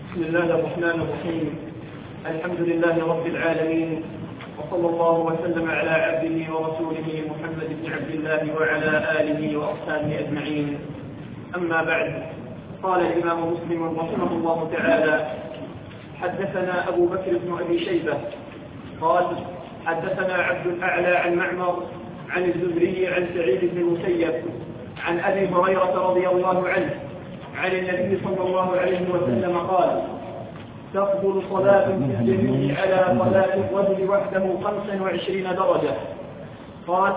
بسم الله الرحمن الرحيم. الحمد لله رب العالمين، وصلى الله وسلم على عبده ورسوله محمد بن عبد الله وعلى آله وأصحابه أجمعين. أما بعد، قال الإمام مسلم رحمه الله تعالى: حدثنا أبو بكر بن أبي شيبة قال: حدثنا عبد الأعلى عن معمر عن الزهري عن سعيد بن المسيب عن أبي هريرة رضي الله عنه عن النبي صلى الله عليه وسلم قال: تفضل صلاة في الجميع على صلاة الرجل وحده 25 درجة. قال: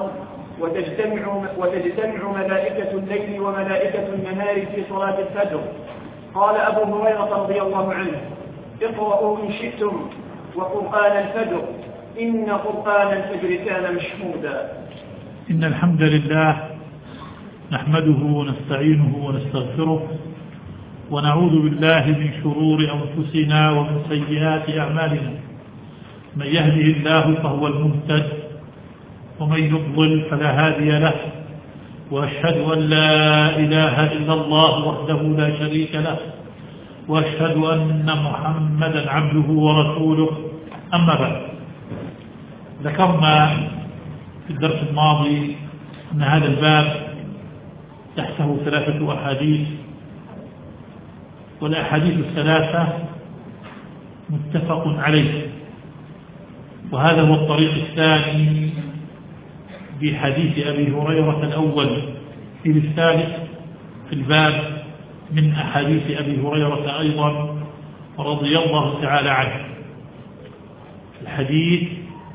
وتجتمع ملائكة الليل وملائكة النهار في صلاة الفجر. قال أبو هريرة رضي الله عنه: اقرأوا إن شئتم وقرآن الفجر إن قرآن الفجر كان مشهودا. إن الحمد لله نحمده ونستعينه ونستغفره ونعوذ بالله من شرور أنفسنا ومن سيئات أعمالنا. من يهده الله فهو المهتد ومن يضلل فلا هادي له، وأشهد أن لا إله إلا الله وحده لا شريك له، وأشهد أن محمدا عبده ورسوله. أما بعد، ذكرنا في الدرس الماضي أن هذا الباب تحته 3 أحاديث، والأحاديث الثلاثة متفق عليه، وهذا هو الطريق الثاني بحديث أبي هريرة الأول في الثالث في الباب من أحاديث أبي هريرة أيضا رضي الله تعالى عنه. الحديث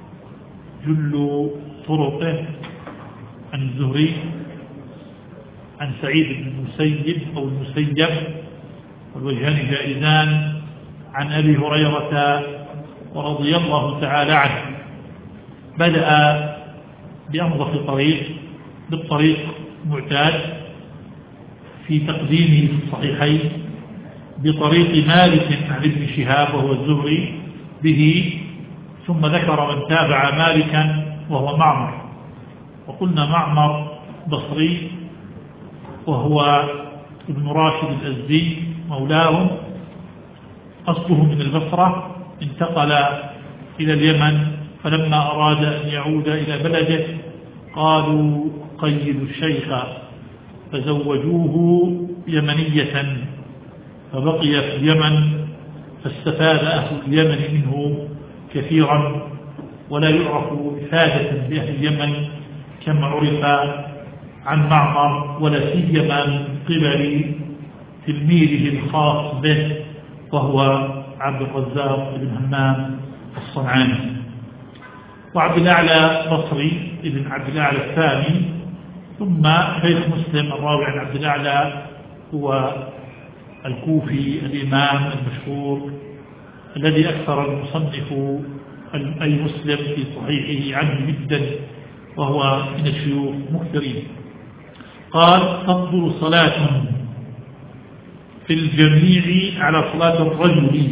جل طرقه عن الزهري عن سعيد بن المسيب أو المسيب، والوجهان جائزان، عن أبي هريرة ورضي الله تعالى عنه. بدأ بأنظف طريق، بالطريق المعتاد في تقديمه في الصحيحين، بطريق مالك عن ابن شهاب وهو الزهري به، ثم ذكر من تابع مالكا وهو معمر. وقلنا معمر بصري، وهو ابن راشد الأزدي مولاهم، أصله من البصرة، انتقل إلى اليمن، فلما أراد أن يعود إلى بلده قالوا قيدوا الشيخ فزوجوه يمنية، فبقي في اليمن، فاستفاد أهل اليمن منه كثيرا، ولا يعرف إفادة بأهل اليمن كما عرف عن معمر، ولا سيما من قبل تلميذه الخاص به وهو عبد الرزاق بن همام الصنعاني. وعبد الأعلى بصري ابن عبد الأعلى الثاني، ثم شيخ مسلم الراوي عن عبد الأعلى هو الكوفي الإمام المشهور الذي أكثر المصنف أي مسلم في صحيحه عنه جدا، وهو من الشيوخ مكثرين. قال: تفضل صلاة في الجميع على صلاة الرجل.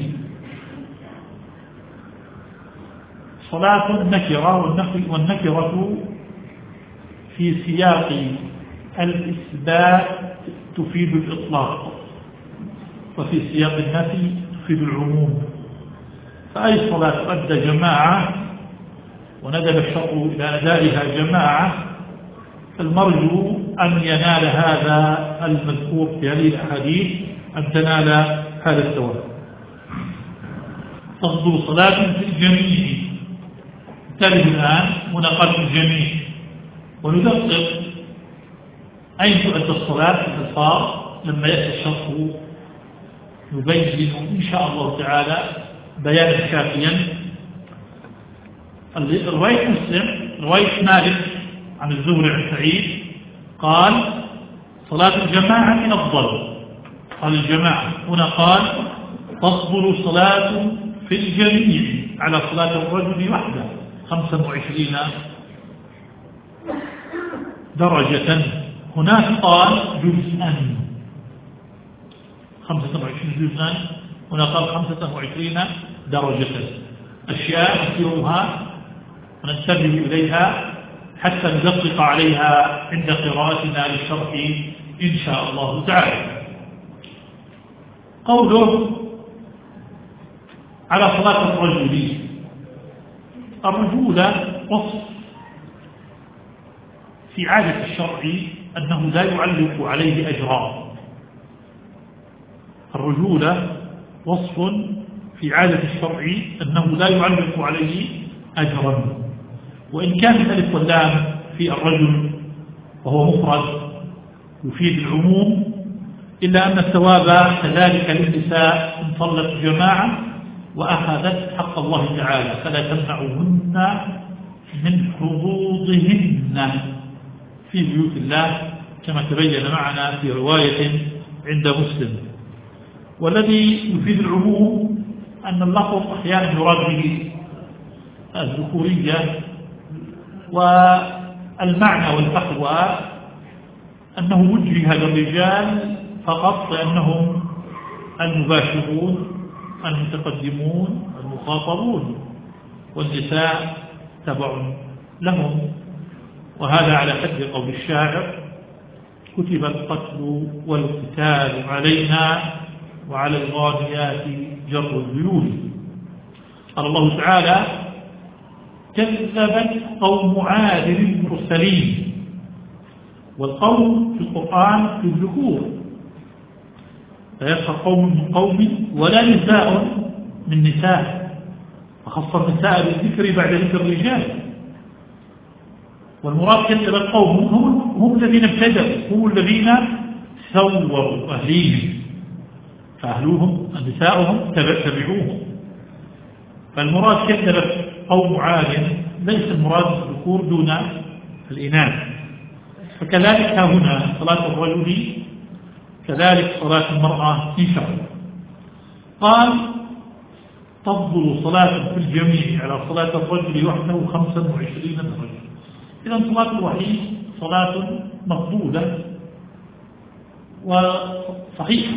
صلاة نكرة، والنكرة في سياق الإثبات تفيد الإطلاق، وفي سياق النفي تفيد العموم. فأي صلاة أدى جماعة وندب الشرع إلى أدائها جماعة، فالمرجو أن ينال هذا المذكور في هذه الأحاديث، أن تنال هذا الثواب. تفضل صلاة في الجميع، ترد الآن مناقشة الجميع، وندقق أين تؤدى الصلاة في الألفاظ لما يأتي الشرح يبين إن شاء الله تعالى بيانا كافيا. رواية مسلم، رواية مالك عن الزهري عن سعيد قال: صلاة الجماعة أفضل. قال الجماعة، هنا قال: تفضل صلاة في الجميع على صلاة الرجل وحده 25 درجة. هناك قال جزءا 25 جزءا، هنا قال 25 درجة. أشياء نذكرها وننتبه إليها حتى ندقق عليها عند قراءتنا للشرح إن شاء الله تعالى. قوله على صلاة الرجل. الرجولة وصف في عادة الشرع أنه لا يعلق عليه أجران. الرجولة وصف في عادة الشرع أنه لا يعلق عليه أجرا، وإن كان الألف واللام في الرجل وهو مفرد يفيد العموم، إلا أن الثواب كذلك للنساء إن صلت جماعة وأخذت حق الله تعالى، فلا تمنعوهن من حظوظهن في بيوت الله كما تبين معنا في رواية عند مسلم. والذي يفيد العموم أن اللفظ أحيانا يراد به الذكورية، والمعنى والفحوى أنه وجه للرجال فقط لأنهم المباشرون المتقدمون المخاطبون، والنساء تبع لهم. وهذا على حد قول الشاعر: كتب القتل والقتال علينا وعلى الغانيات جر الذيول. قال الله تعالى: كذبت قوم عاد المرسلين. والقوم في القرآن في الذكور، لا يسخر قوم من قوم ولا نساء من نساء، فخص النساء بالذكر بعد ذكر الرجال. والمراد كذب القوم هم الذين ابتدأوا، هم الذين سوروا أهليهم، فأهلوهم نساؤهم تبعوهم. فالمراد كذب قوم عاد، ليس المراد الذكور دون الإناث. فكذلك هنا صلاة الرجل كذلك صلاة المرأة إن شاء الله. قال: تفضل صلاة في الجميع على صلاة الرجل وحده 25 درجة. إذن صلاة الوحيد صلاة مفضولة وصحيحة.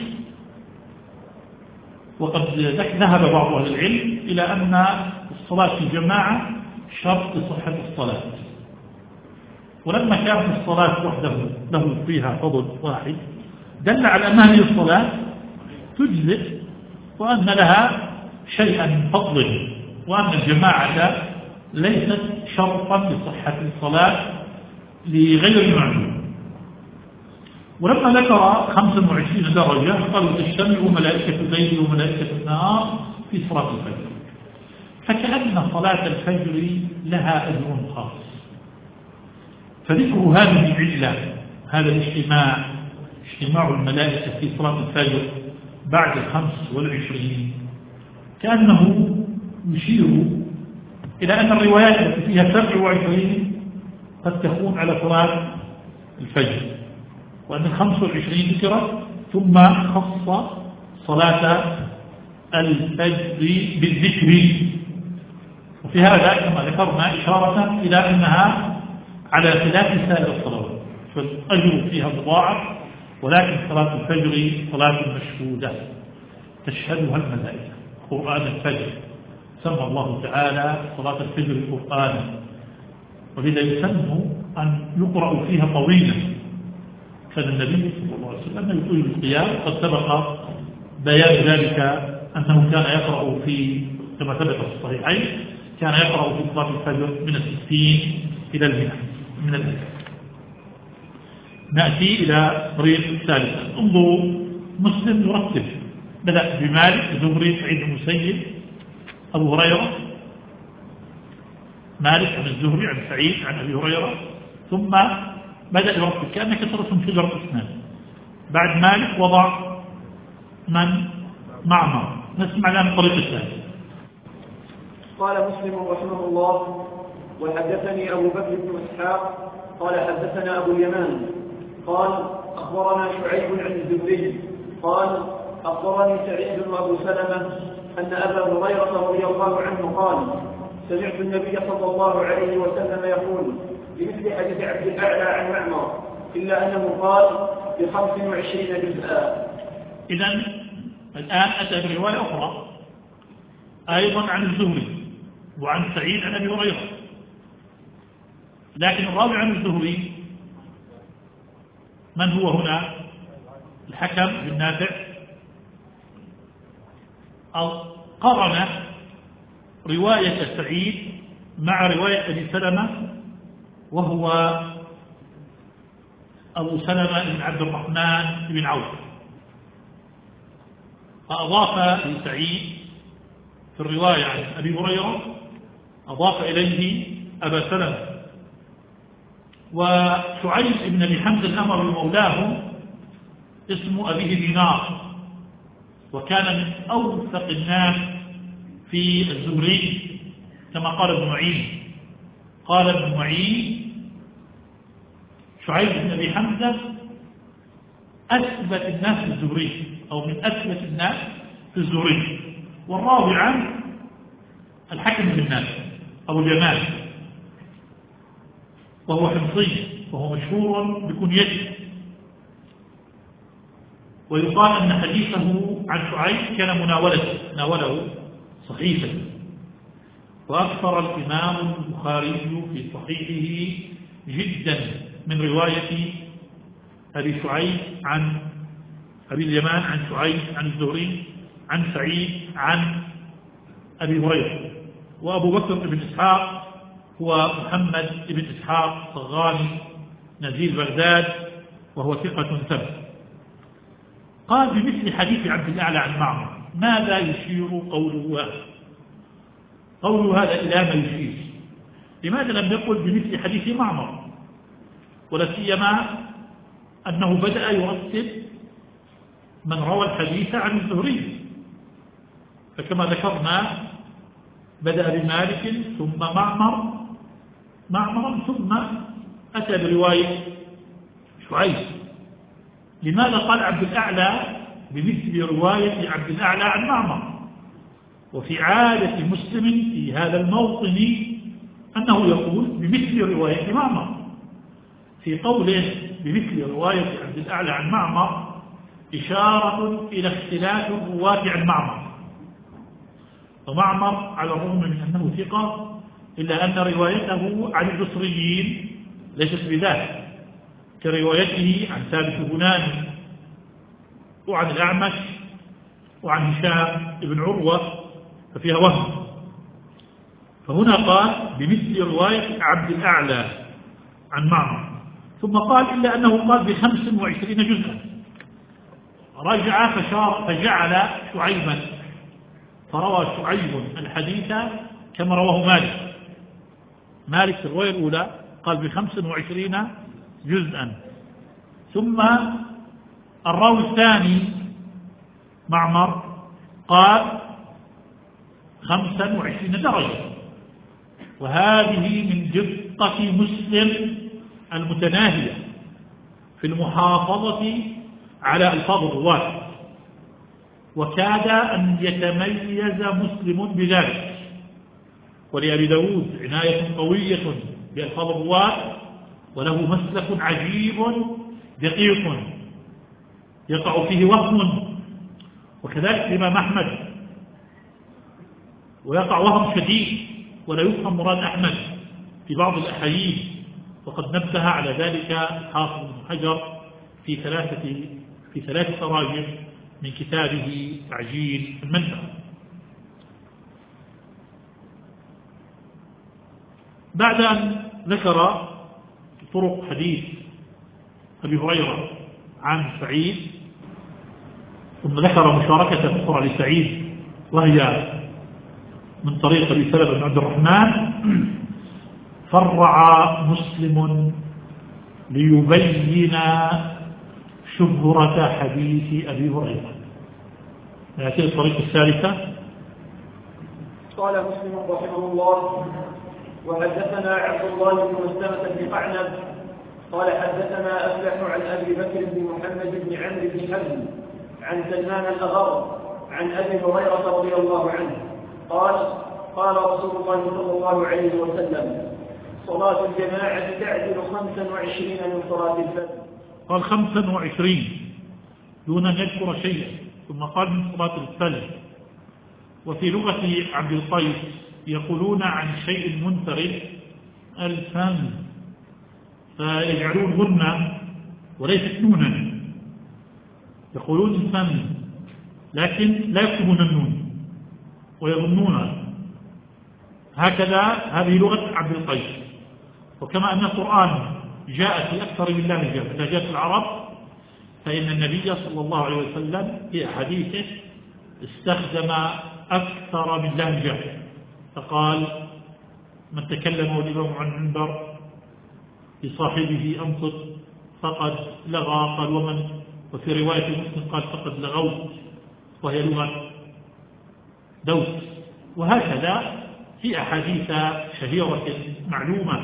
وقد ذهب بعض أهل العلم إلى أن الصلاة في الجماعة شرط لصحة الصلاة، ولما كانت الصلاة وحده له فيها فضل واحد دل على أن هذه الصلاة تجزئ، وأن لها شيئا من فضله، وأن الجماعة ليست شرطا لصحة الصلاة لغير معلوم. ولما ذكر 25 درجة قالوا: تجتمع ملائكة الليل وملائكة النهار في صلاة الفجر. فكأن صلاة الفجر لها أجر خاص. فذكر هذه العلة، هذا اجتماع الملائكة في صلاة الفجر بعد 25 كأنه يشير إلى أن الروايات التي فيها 27 قد تكون على صلاة الفجر، وأن 25 ذكرت ثم خص صلاة الفجر بالذكر. وفي هذا كما ذكرنا إشارة إلى أنها على خلاف سائر الصلوات، فالأجر فيها مضاعف، ولكن صلاة الفجر صلاة مشهودة تشهدها الملائكة. قرآن الفجر سمى الله تعالى صلاة الفجر قرآنا، ولذا يسمى أن يقرأ فيها طويلا. كان النبي صلى الله عليه وسلم يطيل القيام، قد سبق بيان ذلك أنه كان يقرأ في كما ثبت في الصحيحين، كان يقرأ في صلاة الفجر من 60 إلى 100 من الآيات. نأتي إلى طريق ثالثة. انظروا، مسلم يرتب، بدأ بمالك، زهري، سعيد بن المسيب، أبو هريرة، مالك عن الزهري عن سعيد عن أبي هريرة، ثم بدأ يرتب كأنك ترسم شجرة أسنان. بعد مالك وضع من؟ معمر. نسمع الآن الطريق الثالث. قال مسلم رحمه الله: وحدثني أبو بكر بن إسحاق قال حدثنا أبو اليمان قال أخبرنا شعيب عن الزهري قال أخبرني سعيد وأبو سلمة أن أبا هريرة رضي الله عنه قال: سمعت النبي صلى الله عليه وسلم يقول بمثل حديث عبد الأعلى عن معمر، إلا أنه قال ب25 جزءا. إذن الآن أتى برواية أخرى أيضا عن الزهري وعن سعيد عن أبي هريرة، لكن الراوي عن الزهري من هو هنا؟ الحكم بن نافع. قرن رواية سعيد مع رواية أبي سلمة، وهو أبو سلمة بن عبد الرحمن بن عوف، فأضاف لسعيد في الرواية عن أبي هريرة أضاف إليه أبا سلمة. وشعيب بن أبي حمزة الأمر مولاه اسم أبيه دينار، وكان من أوثق الناس في الزهري كما قال ابن معين. قال ابن معين شعيب بن أبي حمزة أثبت الناس في الزهري، أو من أثبت الناس في الزهري. والراوي عنه الحكم بن نافع أبو جمال، وهو حمصي، وهو مشهور بكنيته. ويقال أن حديثه عن شعيب كان ناوله صحيحا. وأكثر الإمام البخاري في صحيحه جدا من رواية أبي شعيب عن أبي اليمان عن شعيب عن الزهري عن سعيد عن أبي هريرة. وأبو بكر بن إسحاق هو محمد بن إسحاق صغاني نزيل بغداد، وهو ثقة ثبت. قال بمثل حديث عبد الأعلى عن معمر. ماذا يشير قوله هذا إلى ما يشير؟ لماذا لم يقل بمثل حديث معمر؟ ولا سيما أنه بدأ يرتب من روى الحديث عن الزهري، فكما ذكرنا بدأ بمالك ثم معمر ثم أتى برواية شعيب. لماذا قال عبد الأعلى بمثل رواية عبد الأعلى عن معمر؟ وفي عادة مسلم في هذا الموطن أنه يقول بمثل رواية معمر. في قوله بمثل رواية عبد الأعلى عن معمر إشارة إلى اختلاف الرواة عن معمر. ومعمر على الرغم من أنه ثقة إلا أن روايته عن البصريين ليست بذلك، كروايته عن ثابت البناني وعن الأعمش وعن هشام بن عروة، ففيها وهم. فهنا قال بمثل رواية عبد الأعلى عن معمر، ثم قال إلا أنه قال ب25 جزءا. رجع فجعل شعيبا، فروى شعيب الحديث كما رواه مالك في الرواية الأولى قال ب25 جزءا. ثم الراوي الثاني معمر قال 25 درجة. وهذه من دقة مسلم المتناهية في المحافظة على ألفاظ الرواة، وكاد أن يتميز مسلم بذلك. ولأبي داود عناية قوية بألفاظ الرواة، وله مسلك عجيب دقيق يقع فيه وهم، وكذلك الإمام أحمد، ويقع وهم شديد ولا يفهم مراد أحمد في بعض الأحاديث، وقد نبه على ذلك حافظ بن حجر في ثلاث تراجم من كتابه تعجيل المنفع. بعد أن ذكر طرق حديث أبي هريرة عن سعيد، ثم ذكر مشاركة أخرى لسعيد وهي من طريق أبي سلمة بن عبد الرحمن، فرع مسلم ليبين شهرة حديث أبي هريرة. هذه الطريقة الثالثة. قال مسلم رحمه الله: وحدثنا عبد الله بن مسلمة بن قعنب قال حدثنا أفلح عن أبي بكر بن محمد بن عمرو بن حزم عن سلمان الأغر عن أبي هريرة رضي الله عنه قال: قال رسول الله صلى الله عليه وسلم: صلاة الجماعة تعدل 25 من صلاة الفجر. قال 25 دون أن يذكر شيئا، ثم قال من صلاة الفجر. وفي لغة عبد القيس يقولون عن شيء منفرد الفم، فيجعلون غنة وليست نونا، يقولون الفم لكن لا يكتبون النون ويظنون هكذا هذه لغة عبد القيس. وكما أن القرآن جاء في أكثر من لهجة من لهجات العرب، فإن النبي صلى الله عليه وسلم في حديثه استخدم أكثر من لهجة، فقال: من تكلم والإمام عن المنبر لصاحبه أنصت فقد لغى، قال: ومن، وفي رواية مسلم قال: فقد لغوت، وهي لغة دوس. وهكذا في أحاديث شهيرة معلومة.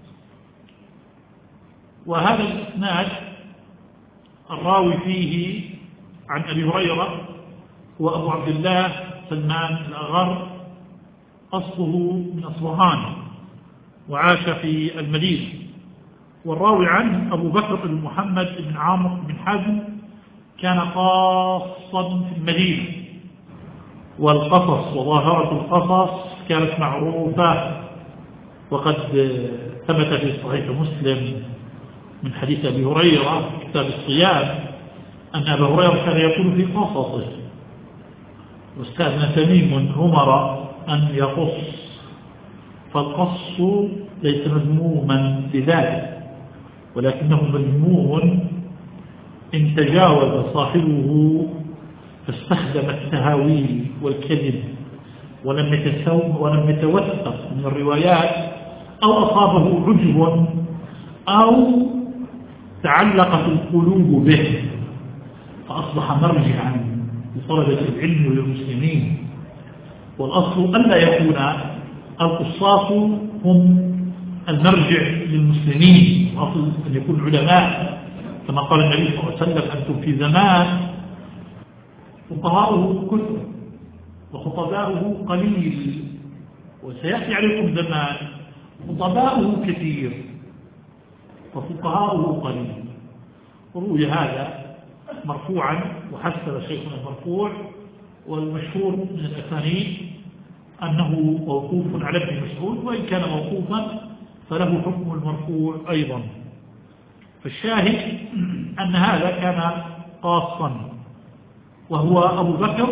وهذا الإسناد الراوي فيه عن أبي هريرة وأبو عبد الله سلمان الأغر، أصله من أصبهان وعاش في المدينة. والراوي عنه أبو بكر بن محمد بن عامر بن حزم، كان خاصا في المدينة. والقصص وظاهرة القصص كانت معروفة، وقد ثبت في صحيح مسلم من حديث أبي هريرة في كتاب الصيام أن أبا هريرة كان يقول في قصصه: واستأذن تميم من عمر أن يقص، فالقص ليس مذموما بذلك، ولكنه مذموم إن تجاوز صاحبه فاستخدم التهاويل والكذب ولم يتوثق من الروايات، أو أصابه عجب، أو تعلقت القلوب به فأصبح مرجعا لطلبة العلم وللمسلمين. والأصل ألا يكون القصاص هم المرجع للمسلمين، وأصل أن يكون علماء، كما قال النبي صلى الله عليه وسلم: أنتم في زمان فقهاؤه كثر وخطباؤه قليل، وسيأتي عليكم زمان خطباؤه كثير وفقهاؤه قليل. وروي هذا مرفوعا، وحسن شيخنا المرفوع، والمشهور من الأسانيد أنه موقوف على ابن مسعود، وإن كان موقوفا فله حكم المرفوع أيضا. فالشاهد أن هذا كان خاصا، وهو أبو بكر،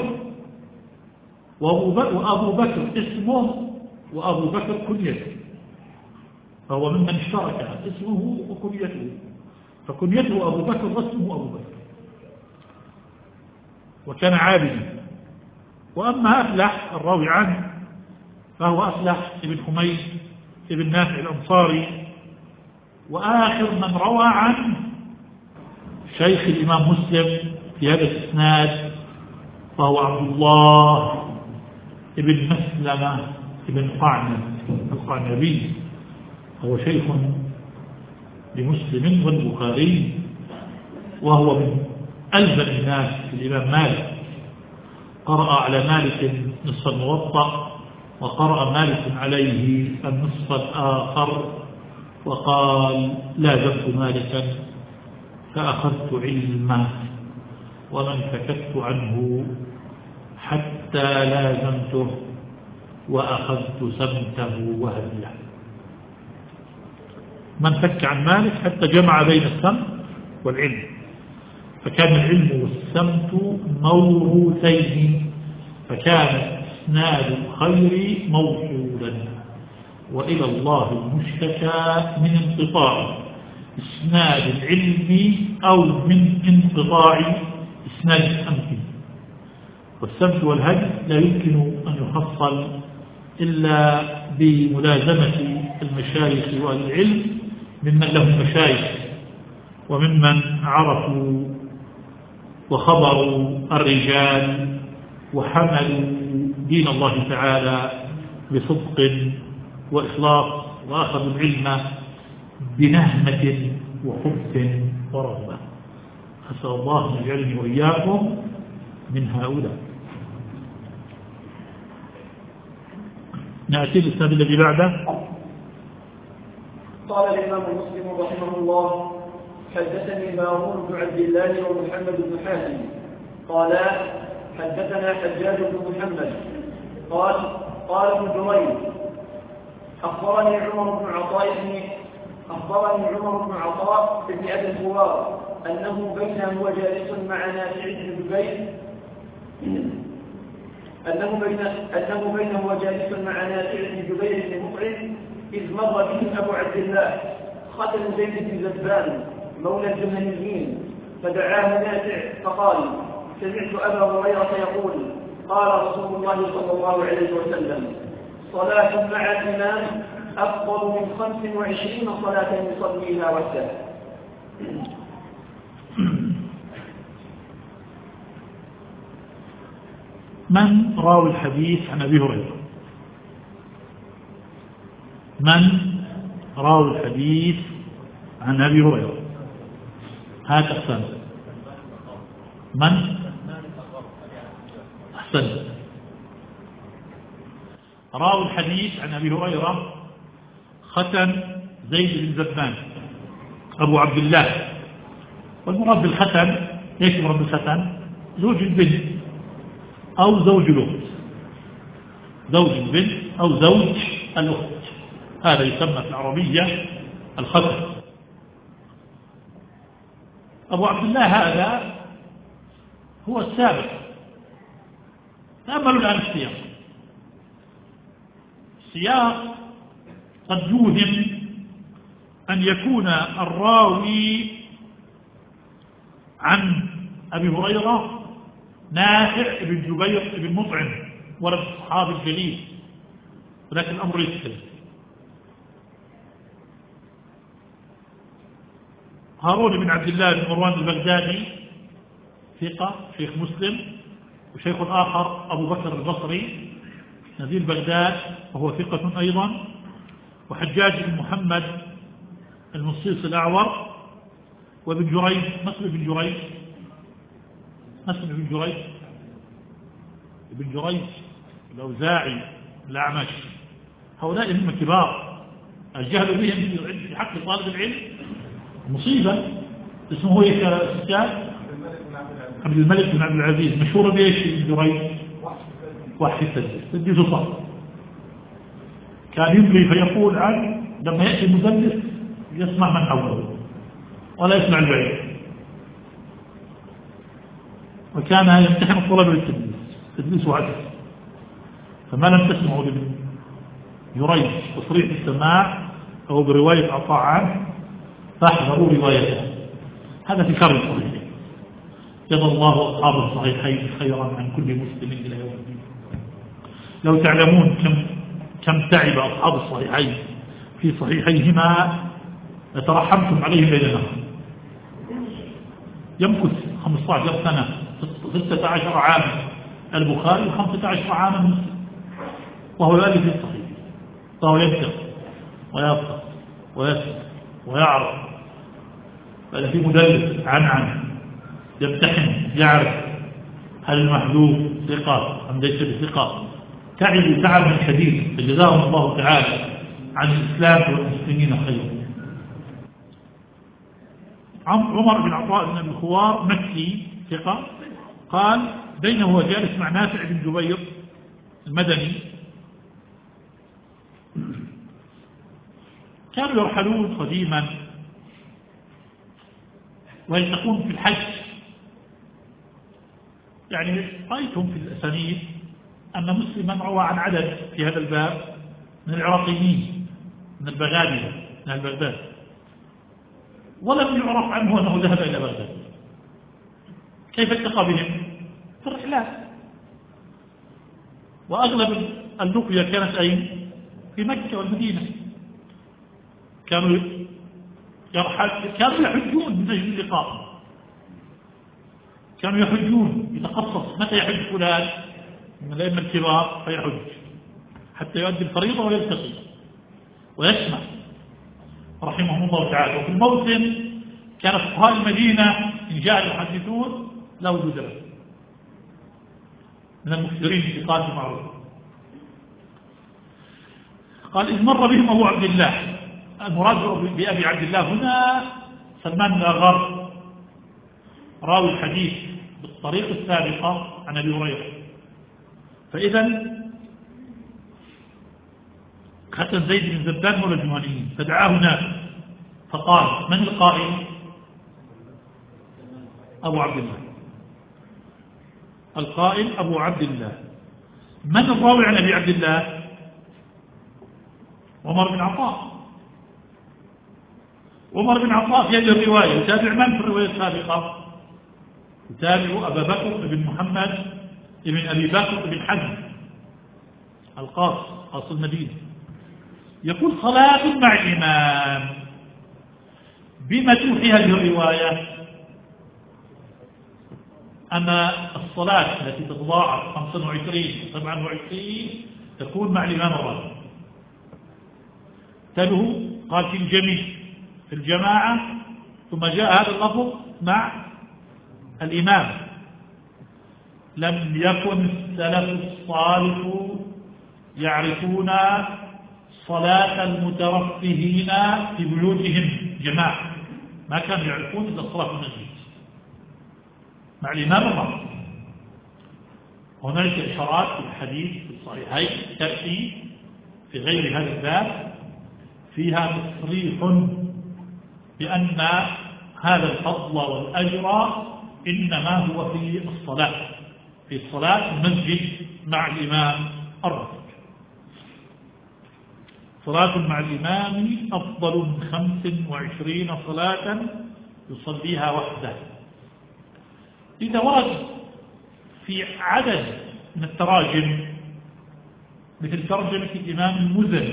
وأبو بكر اسمه وأبو بكر كنيته، فهو ممن اشترك اسمه وكنيته، فكنيته أبو بكر واسمه أبو بكر، وكان عابدا. وأما أفلح الراوي عنه فهو أفلح ابن حميد ابن نافع الأنصاري، وآخر من روى عنه شيخ الإمام مسلم في هذا الإسناد فهو عبد الله ابن مسلمة ابن قعنب القعنبي، هو شيخ لمسلم والبخاري، وهو من ألبن الناس الإمام مالك. قرأ على مالك نصف الموطأ، وقرأ مالك عليه النصف الآخر، وقال: لازمت مالكا فأخذت علما، ومن فكت عنه حتى لازمته وأخذت سمته وهديه. من فك عن مالك حتى جمع بين السمت والعلم، فكان العلم والسمت موروثين، فكان إسناد الخير موصولا، وإلى الله المشتكى من انقطاع إسناد العلم أو من انقطاع إسناد السمت. والسمت والهدي لا يمكن أن يحصل إلا بملازمة المشايخ والعلم ممن لهم مشايخ، وممن عرفوا وخبروا الرجال وحملوا دين الله تعالى بصدق وإخلاص، وأخذوا العلم بنهمة وحب ورغبة. أسأل الله أن يجعلني وإياكم من هؤلاء. نأتي للسند الذي بعده. قال الإمام مسلم رحمه الله: حدثني هارون بن عبد الله ومحمد بن حاتم قال حدثنا حجاج بن محمد قال ابن جريج أخبرني عمر بن عطاء بن أبي الخوار أنه بينما هو جالس مع نافع بن جبير أنه بينه وجالس مع نافع بن جبير بن مطعم إذ مر بهم أبو عبد الله ختن زيد بن زبان مولى الجهنيين، فدعاه نافع فقال: سمعت أبا هريرة يقول: قال رسول الله صلى الله عليه وسلم: صلاة مع الإمام أفضل من 25 صلاة يصليها وحده. من راوي الحديث عن أبي هريرة؟ من راوي الحديث عن أبي هريرة؟ هات أحسن. من؟ أحسن. راوي الحديث عن أبي هريرة ختن زيد بن زبان أبو عبد الله. والمراد بالختن ايش المراد بالختن؟ زوج البنت أو زوج الأخت، زوج البنت أو زوج الأخت، هذا يسمى في العربية الختن. أبو عبد الله هذا هو السابق. تأملوا الآن السياق قد يوهم أن يكون الراوي عن أبي هريرة نافع بن جبير بن مطعم ولد الصحابي الجليل، ولكن الأمر ليس كذلك. هارون بن عبد الله بن مروان البغدادي ثقة شيخ مسلم، وشيخ آخر أبو بكر البصري نزيل بغداد وهو ثقة أيضا، وحجاج بن محمد المصيص الأعور، وابن جريج مسلم بن جريج الأوزاعي الأعمش. هؤلاء هم كبار، الجهل بهم في حق طالب العلم مصيبة. اسمه ايش يا استاذ؟ عبد الملك بن عبد العزيز، مشهور بايش ابن جريج؟ وحي تدريس صح. كان يملي فيقول عن لما يأتي المدلس يسمع من حوله ولا يسمع البعيد، وكان يمتحن الطلبة بالتدليس، تدليس وعدل. فما لم تسمعوا لابن جريج تصريح السماع أو برواية عطاء عنه فاحذروا روايته. هذا في كرم الصحيحين. جزا الله أصحاب الصحيحين خيرا عن كل مسلم إلى يوم الدين. لو تعلمون كم تعب أصحاب الصحيحين في صحيحيهما لترحمتم عليهم بيننا. يمكث 15 سنة 16 عاما البخاري و15 عاما مسلم، وهو يؤلف في الصحيح، وهو ينطق ويفقه ويسمع ويعرف. بل في مدلس عن يمتحن يعرف هل المحذوف ثقة أم ليس بثقة. تعب من حديث، فجزاهم الله تعالى عن الإسلام والمسلمين خيرا. عمر بن عطاء بن الخوار مكي ثقة، قال بينه هو جالس مع نافع بن جبير المدني، كانوا يرحلون قديما ويلتقون في الحج. يعني رأيتم في الأسانيد أن مسلما روى عن عدد في هذا الباب من العراقيين من البغادلة من البغداد، ولم يعرف عنه أنه ذهب إلى بغداد. كيف التقى بهم؟ في الرحلات. وأغلب اللقيا كانت أين؟ في مكة والمدينة. كانوا يحجون من أجل اللقاء، كانوا يحجون يتخصص متى يحج فلان من الأئمة الكبار فيحج حتى يؤدي الفريضة ويلتقي ويسمع رحمهم الله تعالى. وفي الموسم كان فقهاء المدينة إن جاء يحدثون لا وجود له، من المكثرين الثقات المعروف. قال إذ مر بهم أبو عبد الله، المراد بأبي عبد الله هنا سلمان بن الأغر راوي الحديث بالطريق السابقة عن أبي هريرة. فإذا ختن زيد بن زبان مولى الجهنيين، فدعاه نافع فقال: من القائل؟ أبو عبد الله. القائل أبو عبد الله. من الراوي عن أبي عبد الله؟ عمر بن عطاء. عمر بن عطاء في هذه الرواية يتابع من في الرواية السابقة؟ يتابع أبا بكر بن محمد بن أبي بكر بن حزم قاص المدينة. يقول صلاة مع الإمام. بما توحي هذه الرواية؟ أما الصلاة التي تتضاعف 25 27 تكون مع الإمام الراتب. تله قال في الجميع في الجماعة، ثم جاء هذا اللفظ مع الإمام. لم يكن السلف الصالح يعرفون صلاة المترفهين في بيوتهم جماعة، ما كانوا يعرفون إلا الصلاة في المسجد مع الإمام الراتب. هناك إشارات في الحديث في الصحيحين تأتي في غير هذا الباب فيها تصريح بأن هذا الفضل والأجر إنما هو في الصلاة المسجد مع الإمام الراتب. صلاة مع الإمام أفضل من 25 صلاة يصليها وحده. إذا ورد في عدد من التراجم مثل ترجمة الإمام المزني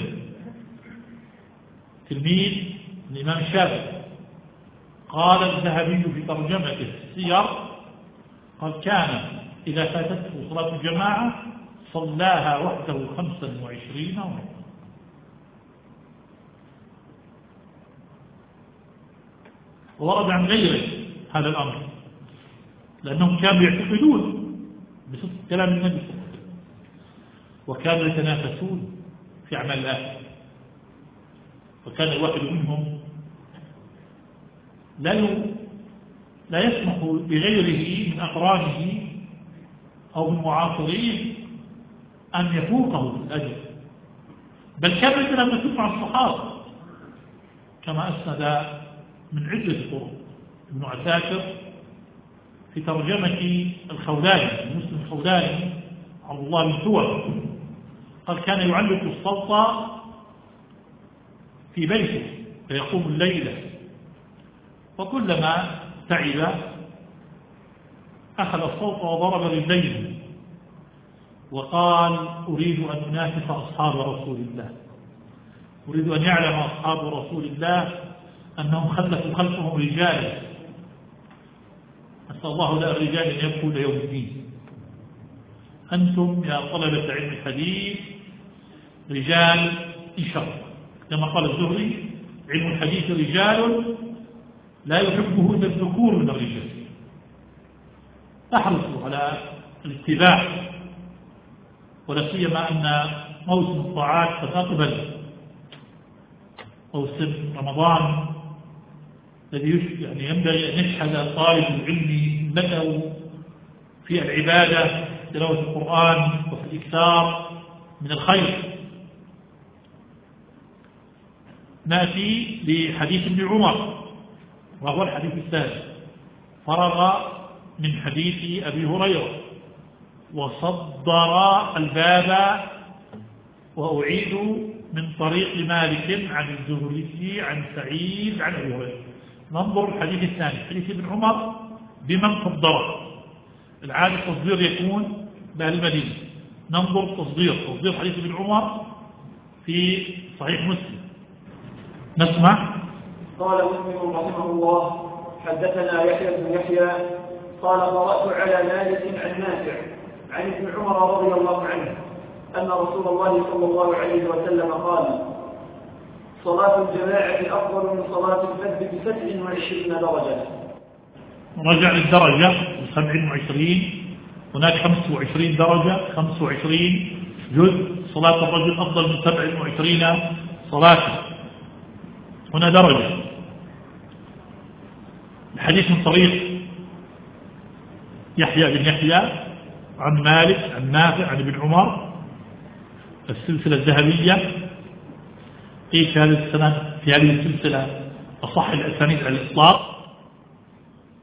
تلميذ الإمام الشافعي، قال الذهبي في ترجمته السير قد كان إذا فاتته صلاة الجماعة صلاها وحده 25 مرة. ورد عن غيره هذا الأمر لأنهم كانوا يعتقدون بصدق كلام النبي وكانوا يتنافسون في أعمال الآخرة. وكان الواحد منهم لا يسمح لغيره من أقرانه أو من معاصريه أن يفوقه في الأجر، بل كان يتنافسون مع الصحابة كما أسند من عدة طرق ابن عساكر في ترجمة الخولاني مسلم الخولاني عبد الله بن سور قال كان يعلق الصوت في بيته فيقوم الليلة، وكلما تعب أخذ الصوت وضرب رجليه وقال أريد أن أنافس أصحاب رسول الله، أريد أن يعلم أصحاب رسول الله أنهم خلفوا خلفهم رجالا، أسأل الله لا الرجال أن يبقوا ليوم الدين. أنتم يا طلبة علم الحديث رجال إن شاء الله، كما قال الزهري علم الحديث رجال لا يحبه إلا الذكور من الرجال. احرصوا على الاتباع، ولا سيما أن موسم الطاعات قد أقبل، موسم رمضان الذي يعني ينبغي أن يشهد طالب العلم له في العبادة تلاوة القرآن وفي الإكثار من الخير. نأتي لحديث ابن عمر وهو الحديث الثالث. فرغ من حديث أبي هريرة وصدر الباب وأعيد من طريق مالك عن الزهري عن سعيد عن أبي هريرة. ننظر الحديث الثاني حديث ابن عمر بمن صدره. العادة التصدير يكون بأهل المدينة. ننظر تصدير حديث ابن عمر في صحيح مسلم. نسمع. قال مسلم رحمه الله حدثنا يحيى بن يحيى قال قرأت على مالك عن نافع عن ابن عمر رضي الله عنه أن رسول الله صلى الله عليه وسلم قال صلاة الجماعة أفضل من صلاة الفرد ب27 درجة. رجع للدرجة 27، هناك 25 درجة، 25 جزء. صلاة الرجل أفضل من 27 صلاة. هنا درجة. الحديث من طريق يحيى بن يحيى عن مالك عن نافع عن ابن عمر، السلسلة الذهبية. ايش هذه السنة في هذه السلسلة أصح الأسانيد على الإطلاق،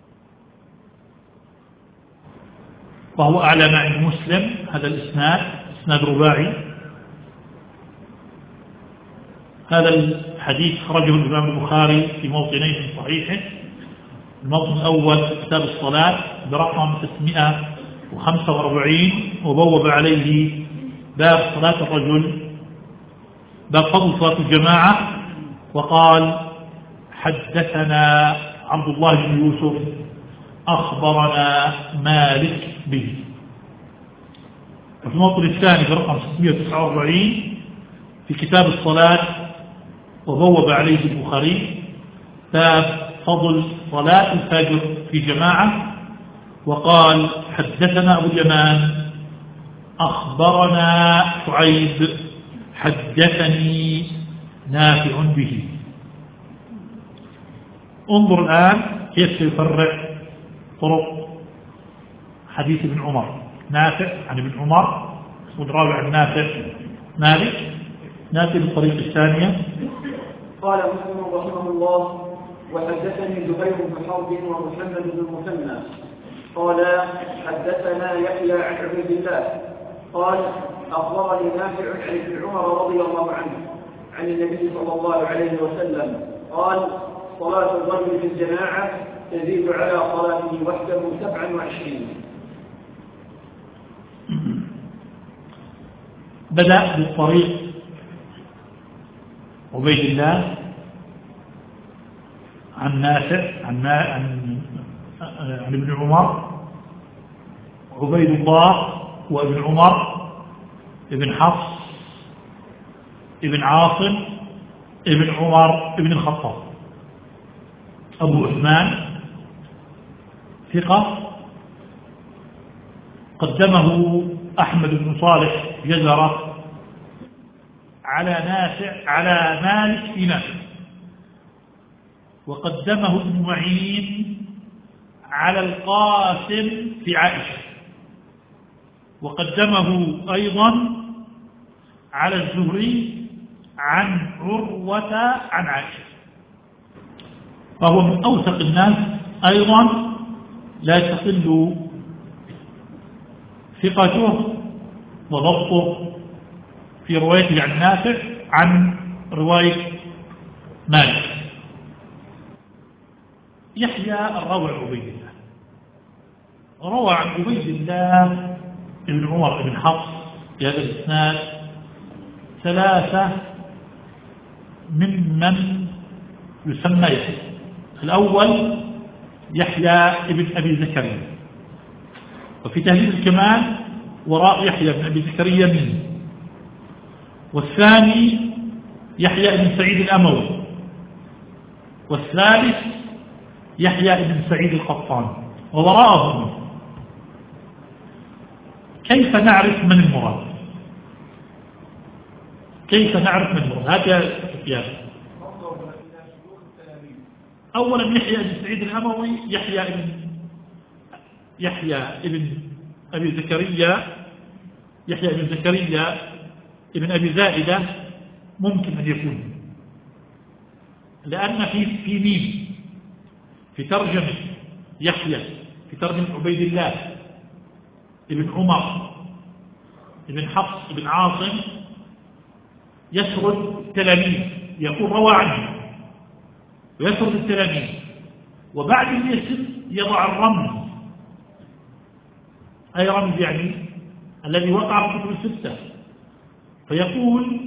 وهو أعلى ما عند مسلم. هذا الإسناد إسناد رباعي. هذا الحديث خرجه الإمام البخاري في موطنين من صحيحه. الموطن الأول في كتاب الصلاة برقم 645 وبوب عليه باب صلاة الرجل، باب فضل صلاة الجماعة، وقال حدثنا عبد الله بن يوسف أخبرنا مالك به. وفي الموطن الثاني برقم 649 في كتاب الصلاة وبوب عليه البخاري باب فضل صلاة الفجر في جماعة، وقال حدثنا أبو اليمان أخبرنا شعيب حدثني نافع به. انظر الآن كيف يفرع طرق حديث ابن عمر. نافع عن ابن عمر، والراوي عن نافع مالك. ناتي بالطريقة الثانية. قال مسلم رحمه الله: وحدثني زهير بن حرب ومحمد بن المثنى قال حدثنا يحيى عن عبيد الله قال أخبرني نافع عن ابن عمر رضي الله عنه عن النبي صلى الله عليه وسلم قال: صلاة الرجل في الجماعة تزيد على صلاته وحده 27. بدأ بالطريق عبيد الله عن نافع عن ابن عمر. عبيد الله وابن عمر ابن حفص ابن عاصم ابن عمر ابن الخطاب أبو عثمان ثقة. قدمه أحمد بن صالح جزرة على نافع على مالك في نافع، وقدمه ابن معين على القاسم في عائشة، وقدمه أيضا على الزهري عن عروة عن عائشة، فهو من أوثق الناس أيضا، لا تقل ثقته وضبطه في روايته عن نافع عن رواية مالك. يحيى الراوي عن عبيد الله روى عن عبيد الله ابن عمر بن حفص في هذا الإسناد 3 ممن يسمى يحيى. الأول يحيى ابن أبي زكريا، وفي تهذيب الكمال وراء يحيى بن أبي زكريا منه. والثاني يحيى بن سعيد الأموي، والثالث يحيى بن سعيد القطان، ووراءهم. كيف نعرف من المراد؟ كيف نعرف من المراد؟ هذا سفيان. أولا يحيى بن سعيد الأموي يحيى بن أبي زكريا، يحيى بن زكريا ابن أبي زائدة ممكن أن يكون، لأن في ميم في ترجمة يحيى في ترجمة عبيد الله ابن عمر ابن حفص ابن عاصم يسرد التلاميذ، يقول روى عنه ويسرد التلاميذ، وبعد الاسم يضع الرمز، أي رمز يعني الذي وقع في كتب الستة، فيقول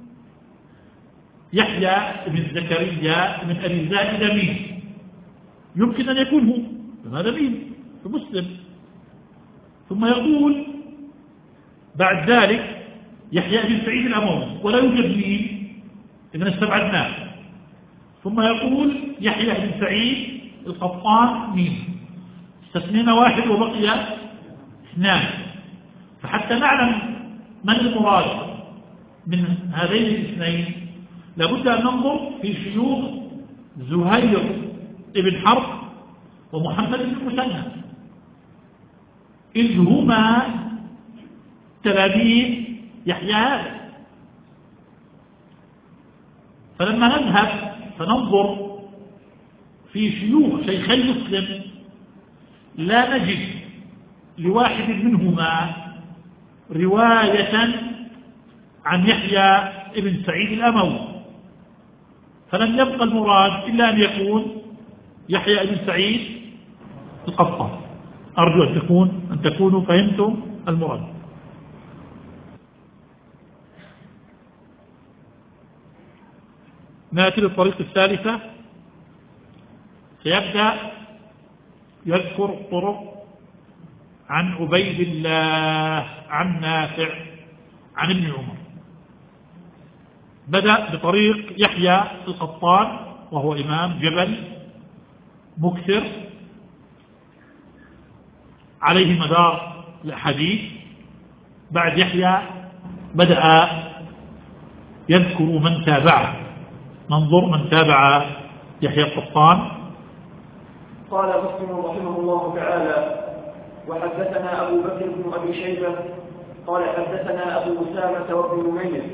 يحيى بن زكريا بن أبي زائدة مين؟ يمكن أن يكون هو، فهذا مين؟ في مسلم. ثم يقول بعد ذلك يحيى بن سعيد الأموي ولا يوجد مين؟ إذن استبعدناه. ثم يقول يحيى بن سعيد القطان مين؟ استثنينا واحد وبقي 2. فحتى نعلم من المراد من هذين الاثنين لابد أن ننظر في شيوخ زهير ابن حرب ومحمد بن المثنى، إذ هما تلاميذ يحيى هذا. فلما نذهب فننظر في شيوخ شيخي مسلم لا نجد لواحد منهما رواية عن يحيى ابن سعيد الأموي، فلم يبقى المراد إلا أن يكون يحيى ابن سعيد القطان. أرجو أن تكونوا فهمتم المراد. نأتي للطريقة الثالثة، سيبدأ يذكر طرق عن عبيد الله عن نافع عن ابن عمر. بدأ بطريق يحيى القطان وهو إمام جبل مكثر عليه مدار الحديث. بعد يحيى بدأ يذكر من تابعه. ننظر من تابع يحيى القطان. قال مسلم رحمه الله تعالى: وحدثنا أبو بكر بن أبي شيبة قال حدثنا أبو أسامة وابن نمير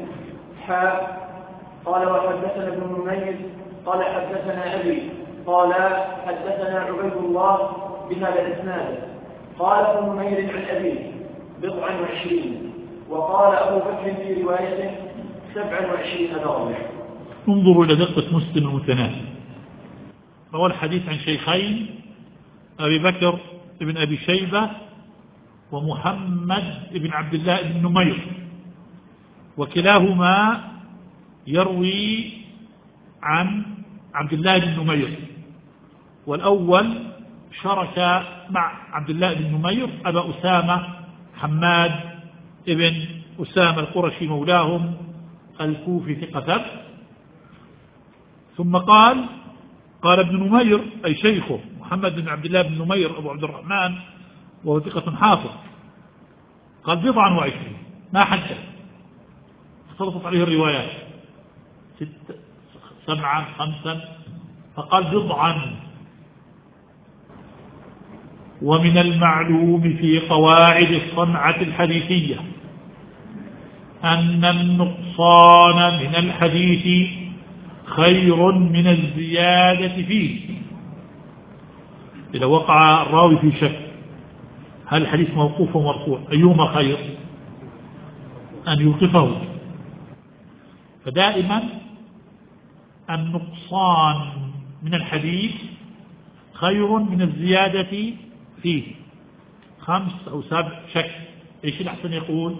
قال وحدثنا ابن نمير قال حدثنا أبي قال حدثنا عبيد الله بهذا الإسناد. قال ابن نمير عن أبيه 27 وقال أبو بكر في روايته 27 درجة. انظروا إلى دقة مسلم المتناسب. روى الحديث عن شيخين أبي بكر بن أبي شيبة ومحمد بن عبد الله بن نمير، وكلاهما يروي عن عبد الله بن نمير، والأول شرك مع عبد الله بن نمير أبا أسامة حماد بن أسامة القرشي مولاهم الكوفي ثقة. ثم قال ابن نمير أي شيخه محمد بن عبد الله بن نمير أبو عبد الرحمن وهو ثقة حافظ، قال 27 ما حدث، اختلطت عليه الروايات 6 7 5 فقال 9. ومن المعلوم في قواعد الصنعة الحديثية أن النقصان من الحديث خير من الزيادة فيه. إذا وقع الراوي في شك هل الحديث موقوف ومرفوع أيهما خير؟ أن يوقفه. فدائما النقصان من الحديث خير من الزيادة فيه. 5 أو 7 شك، إيش الأحسن يقول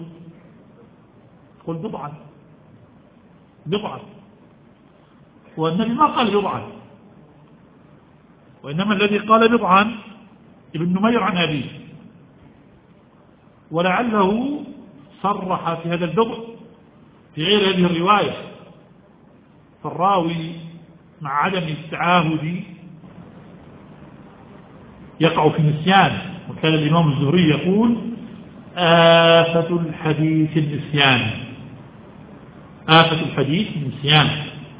9. والنبي ما قال 9، وإنما الذي قال 9 ابن نمير عن أبيه، ولعله صرح في هذا البضع في غير هذه الرواية، فالراوي مع عدم التعاهد يقع في نسيان. وكان الإمام الزهري يقول آفة الحديث النسيان، آفة الحديث النسيان.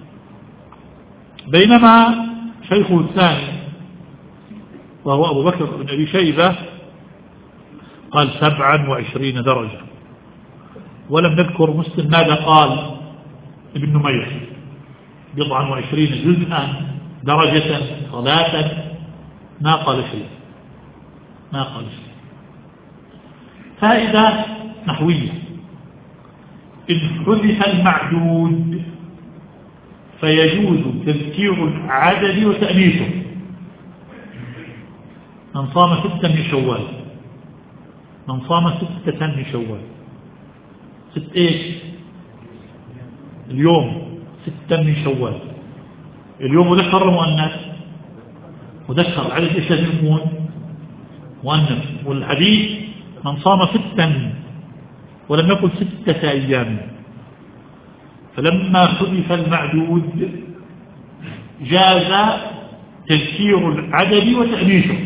بينما شيخه الثاني وهو أبو بكر بن أبي شيبة قال 27 درجة، ولم نذكر مسلم ماذا قال ابن نمير. 27 جزءا درجة صلاة ما قال شيء. فائدة نحوية: إن حذف المعدود فيجوز تذكير العدد وتأنيثه. من صام 6 من شوال، من صام 6 من شوال، 6 إيش اليوم؟ 6 من شوال. اليوم مذكر مؤنث؟ مذكر. العدد إيش لازم يكون؟ مؤنث. والحديث من صام 6 ولم يقل 6 أيام. فلما حذف المعدود جاز تذكير العدد وتأنيثه.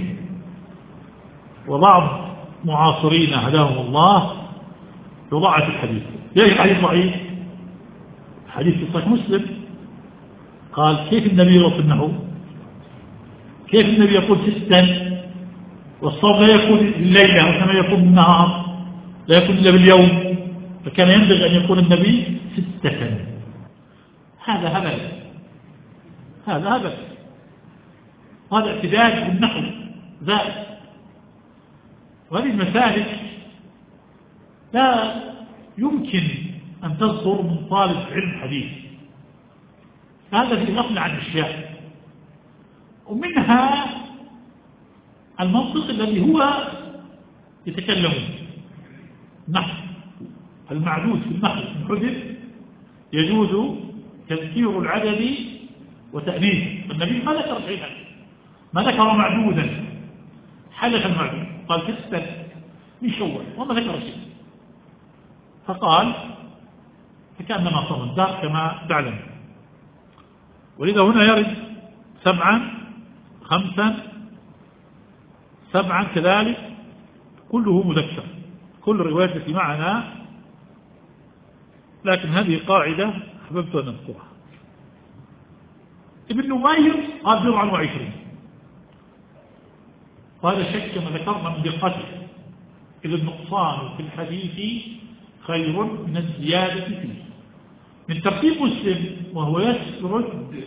وبعض معاصرين هداهم الله يضعف الحديث. ليش الحديث ضعيف؟ حديث في صحيح مسلم قال كيف النبي يصنعه؟ كيف النبي يقول 6 والصوم لا يكون الليلة وكما يكون النهار، لا يكون إلا باليوم، فكان ينبغي أن يكون النبي 6. هذا هبل، هذا هبل، هذا اعتداد بالنحو زائد. وهذه المسالك لا يمكن أن تصدر من طالب علم حديث. هذا في غفلة عن أشياء، ومنها المنطق الذي هو يتكلم نحو المعدود في النحو حدث يجوز تذكير العدد وتأنيث. النبي ما ذكر شيئا، ما ذكر معدودا، حدث المعدود قال كسر من شوال وما ذكر شيء، فقال فكأنما صار الدار كما تعلم. ولذا هنا يرد 7 5 7 كذلك كله مذكر، كل الروايات التي معنا، لكن هذه قاعدة أحببت أن أذكرها. ابن نمير قال 27، وهذا شك كما ذكرنا من دقته، إذ النقصان في الحديث خير من الزيادة فيه. من ترتيب مسلم وهو يسرد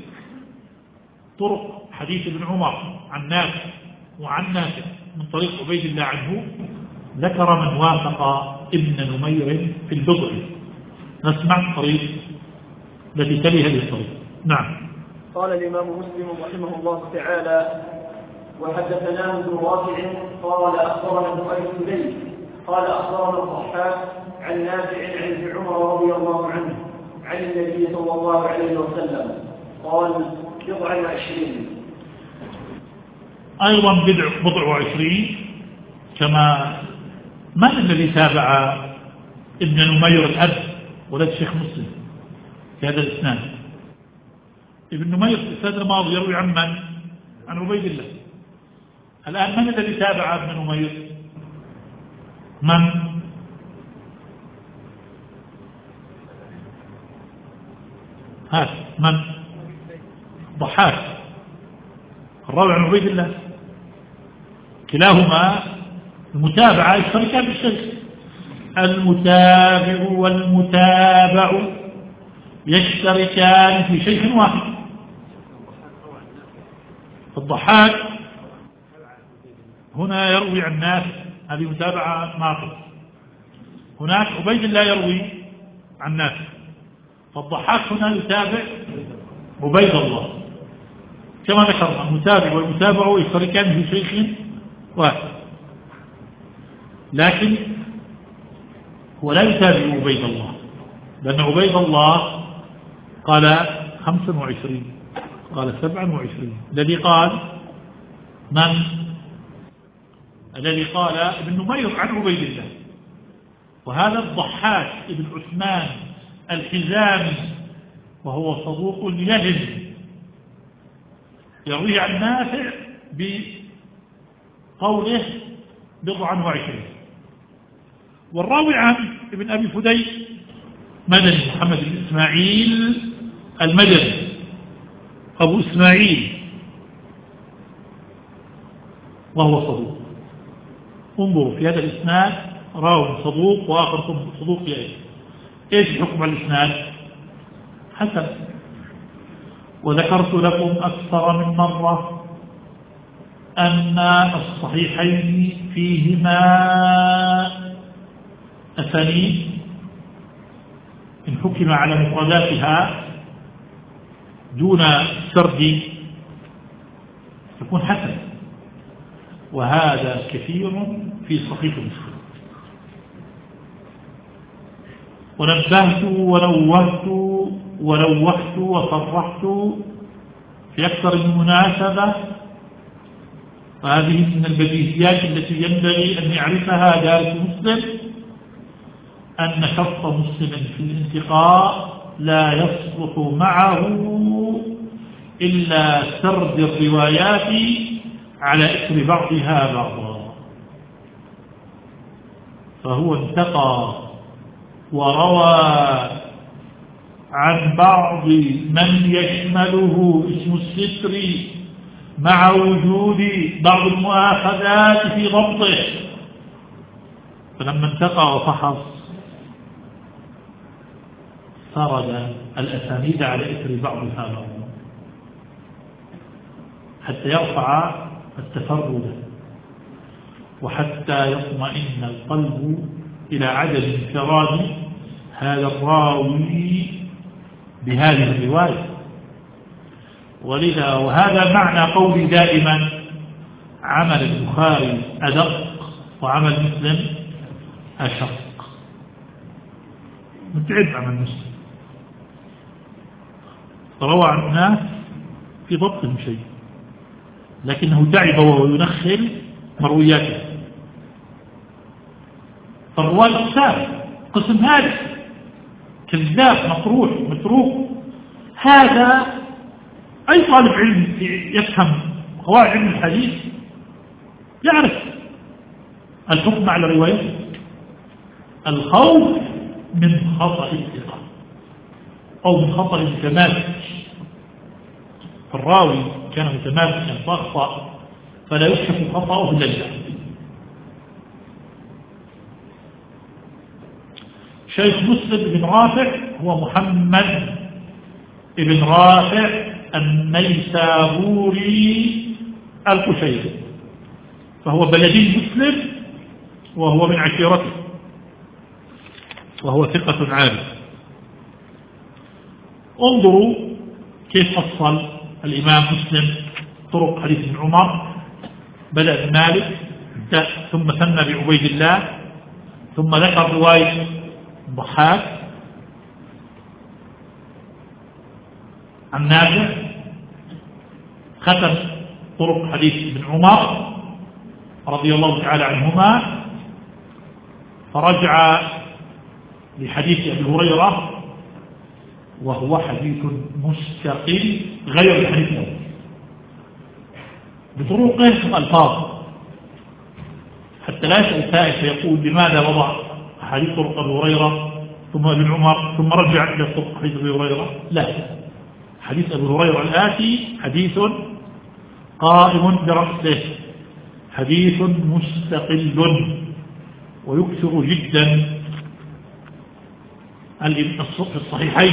طرق حديث ابن عمر عن نافع وعن نافع من طريق عبيد الله عنه، ذكر من وافق ابن نمير في البضع. نسمع الطريق التي تلي هذه الطريق. نعم. قال الإمام مسلم رحمه الله تعالى: وحدثناه ابن رافع قال أخبرنا ابن أبي سليم قال أخبرنا الضحاك عن نافع عن ابن عمر رضي الله عنه عن النبي صلى الله عليه وسلم قال 27. أيضا بضع وعشرين. كما من الذي تابع ابن نمير الأب ولد الشيخ مسلم في هذا الإسناد؟ ابن نمير في الإسناد الماضي يروي عن من؟ عن عبيد الله. الآن من الذي تابع ابن نمير؟ من؟ هات من؟ ضحاك الراوي عن عبيد الله. كلاهما المتابعة يشتركان في الشيخ. المتابع والمتابع يشتركان في شيخ واحد. الضحاك هنا يروي عن ناس، هذه متابعة ناقص. هناك عبيد الله يروي عن ناس، فالضحاك هنا يتابع عبيد الله. كما ذكرنا المتابع والمتابع يشتركان في شيخ واحد، لكن هو لا يتابع عبيد الله، لأن عبيد الله قال 25 قال 27. الذي قال من؟ الذي قال ابن نمير عن عبيد الله. وهذا الضحاك ابن عثمان الحزامي وهو صدوق يهم، يروي عن نافع بقوله 27. والراوي عن ابن أبي فديك مدني محمد بن إسماعيل المدني أبو إسماعيل وهو صدوق. انظروا في هذا الإسناد راوي صدوق وآخر صدوق يأتي. إيش الحكم على الإسناد؟ حسن. وذكرت لكم أكثر من مرة أن الصحيحين فيهما أسانيد إن حكم على مفرداتها دون سرد تكون حسن، وهذا كثير في صحيح مسلم. ونبهت ونوهت وصرحت في أكثر من مناسبة، وهذه من البديهيات التي ينبغي أن يعرفها دارس مسلم، أن شرط مسلم في الانتقاء لا يصلح معه إلا سرد الروايات على إثر بعضها بعضا. فهو انتقى وروى عن بعض من يشمله اسم الستر مع وجود بعض المؤاخذات في ضبطه، فلما انتقى وفحص سرد الأسانيد على إثر بعضها بعضا حتى يرفع التفرد وحتى يطمئن القلب إلى عدم انفراد هذا الراوي بهذه الرواية. ولذا وهذا معنى قولي دائما عمل البخاري أدق وعمل مسلم أشق. متعب عمل مسلم، روى عن الناس في ضبط شيء، لكنه تعب وهو ينخل مروياته. فالرواية أقسام: قسم هذا كذاب مطروح متروك. هذا أي طالب علم يفهم قواعد علم الحديث يعرف الحكم على الرواية. الخوف من خطأ الثقة أو من خطأ المتماسك. الراوي كان متماسكا فأخطأ فلا يكشف خطأه إلا الله. شيخ مسلم بن رافع هو محمد بن رافع النيسابوري القشيري، فهو بلدي مسلم وهو من عشيرته وهو ثقة عالي. انظروا كيف فصل الإمام مسلم طرق حديث ابن عمر. بدأ بمالك ثم ثنى بعبيد الله ثم ذكر رواية الضحاك عن نافع، ختم طرق حديث ابن عمر رضي الله تعالى عنهما، فرجع لحديث أبي هريرة وهو حديث مستقل غير الحديث الأول بطرقه ألفاظ، حتى لا يسأل سائل فيقول لماذا وضع حديث طرق أبي هريرة ثم ابن عمر ثم رجع إلى طرق حديث أبي هريرة. لا، حديث أبي هريرة الآتي حديث قائم برأسه، حديث مستقل، ويكثر جدا في الصحيحين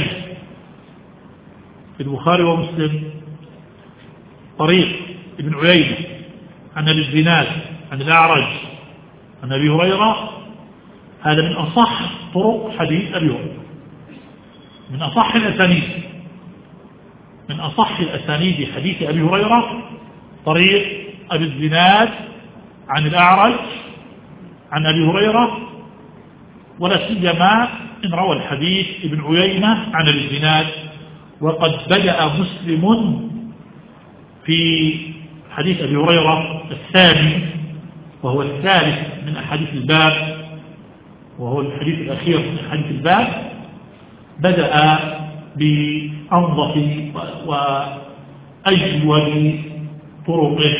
في البخاري ومسلم طريق ابن عيينة عن أبي الزناد عن الأعرج عن أبي هريرة. هذا من أصح طرق حديث أبي هريرة، من أصح الأسانيد، من أصح الأسانيد حديث أبي هريرة طريق أبي الزناد عن الأعرج عن أبي هريرة، ولا سيما إن روى الحديث ابن عيينة عن أبي الزناد. وقد بدأ مسلم في حديث أبي هريرة الثاني وهو الثالث من أحاديث الباب، وهو الحديث الأخير من أحاديث الباب، بدأ بأنظف وأجود طرقه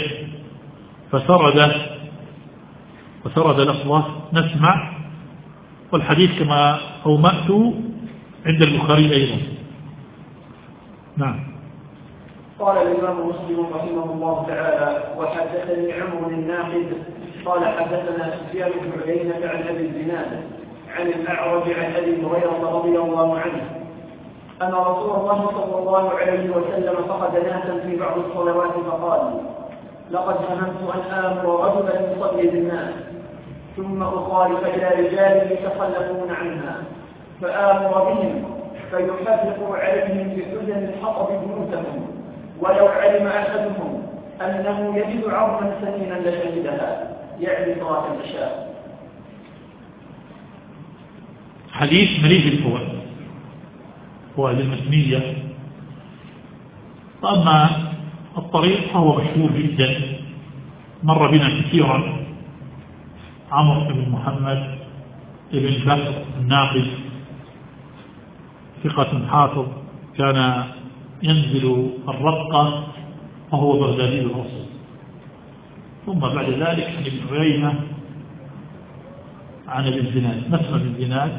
فسرد لفظه. نسمع والحديث كما أومأت عند البخاري أيضا. نعم. قال الإمام مسلم رحمه الله تعالى: وحدثني عمرو الناقد قال حدثنا سفيان بن عيينة عن أبي الزناد عن الأعرج عن أبي هريرة رضي الله عنه أن رسول الله صلى الله عليه وسلم فقد ناسا في بعض الصلوات فقال: لقد هممت أن آمر رجلا يصلي بالناس ثم أخالف إلى رجال يتخلفون عنها فآمر بهم فيحرق عليهم بحزن الحطب بيوتهم، ولو علم أحدهم أنه يجد عظما سمينا لشهدها، يعني صلاة العشاء. حديث مريض الفوائد، فوائد المتنية. وأما الطريق فهو مشهور جدا، مر بنا كثيرا. عمرو بن محمد بن بكر الناقد ثقة حافظ، كان ينزل الرقة وهو بغدادي الأصل. ثم بعد ذلك عن ابن عيينة عن ابن الزناد، نسمع ابن الزناد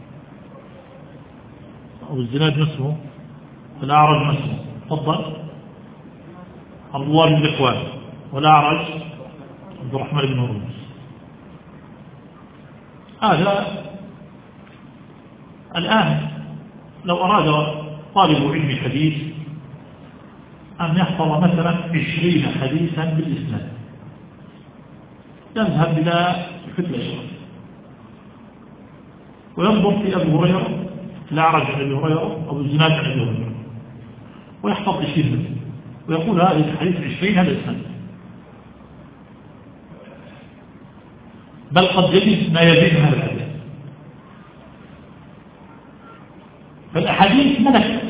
أو الزناد نسمه، الأعرج نسمه. تفضل. عبد الله بن ذكوان والأعرج عبد الرحمن بن هرمز. هذا الآن لو أراد طالب علم حديث أن يحفظ مثلا 20 حديثا بالإسناد، يذهب إلى فتل الشرف وينظر في أبي هريرة الأعرج عن أبي هريرة أو الزناد عن أبي هريرة ويحفظ 20 ويقول هذا الحديث 20 هذا السنة، بل قد يجد ما يزيد هذا الحديث. فالأحاديث ملكة.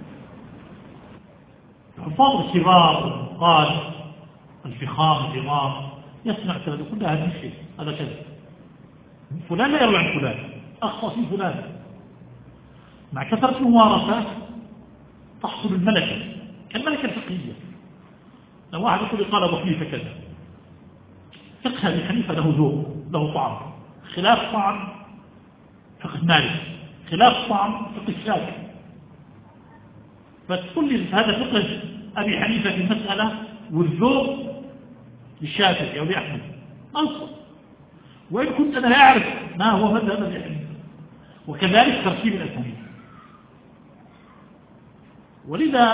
الحفاظ الكبار قال الفخام الإمام يسمع كذا يقول لا هذا الشيء هذا كذا، فلان لا يروي عن فلان، أخطأ في فلان. مع كثرة الممارسة تحصل الملكة كالملكة الفقهية. لو واحد يقول لي قال أبو حنيفة كذا، فقه أبي حنيفة له ذوق له طعم، خلاف طعم فقه مالك، خلاف طعم فقه الشافعي. فتقول لي هذا فقه أبي حنيفة في المسألة والذوق للشافعي أو لأحمد أنصر، وإن كنت أنا لا أعرف ما هو مذهب أبي حنيفة. وكذلك ترتيب الأسانيد. ولذا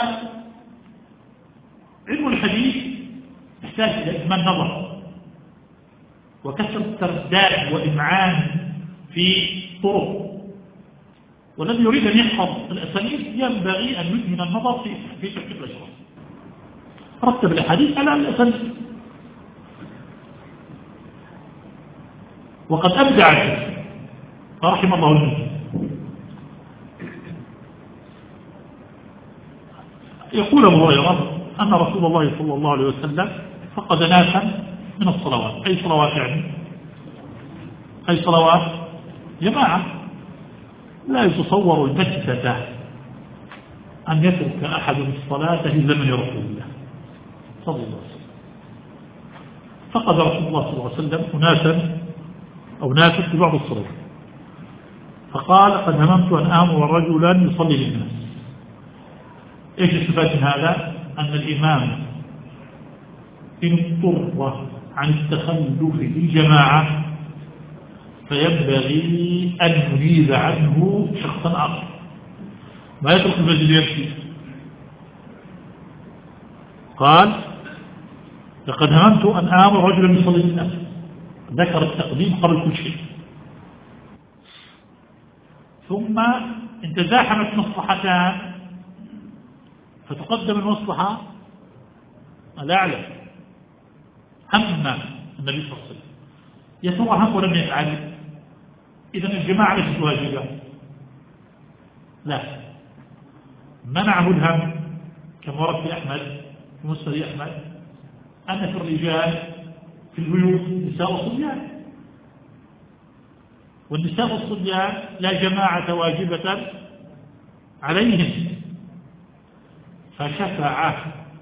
علم الحديث يحتاج إلى إتمام نظر وكثرة ترداد وإمعان في طرق. والذي يريد أن يحفظ الأسانيد ينبغي أن يدمن النظر في ترتيب الأشخاص. رتب الأحاديث على الأسانيد. وقد أبدع رحم الله المسلم. يقول أبو هريرة أن رسول الله صلى الله عليه وسلم فقد ناسا من الصلوات. أي صلوات يعني؟ أي صلوات؟ جماعة. لا يتصور البتة أن يترك أحد الصلاة في زمن رسول الله صلى الله عليه وسلم. فقد رسول الله صلى الله عليه وسلم أناسا في بعض الصلوات، فقال قد هممت أن آمر رجلا يصلي للناس. إيش الصفات من هذا؟ أن الإمام إن اضطر عن التخلف في الجماعة فينبغي أن ينيب عنه شخصا آخر، ما يترك المسجد يمشي. قال لقد هممت أن آمر رجلا يصلي للناس، ذكر التقديم قبل كل شيء. ثم إن تزاحمت مصلحتان فتقدم المصلحة الأعلى. هم النبي صلى الله عليه وسلم يتوهم ولم يفعل، إذن الجماعة ليست واجبة. لا، منعه الهم كما ورد في أحمد في مسند أحمد أن في الرجال في البيوت نساء وصبيان، والنساء والصبيان لا جماعة واجبة عليهم، فشفع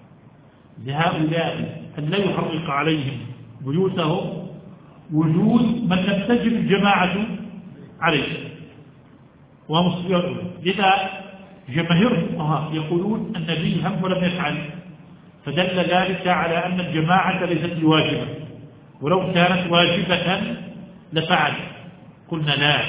لهؤلاء أن لا يحرق عليهم بيوتهم وجود من لم تجب الجماعة عليه ومصبيان. لذا جماهير الفقهاء يقولون النبي هم ولم يفعل، فدل ذلك على أن الجماعة ليست بواجبة، ولو كانت واجبة لفعل. قلنا لا،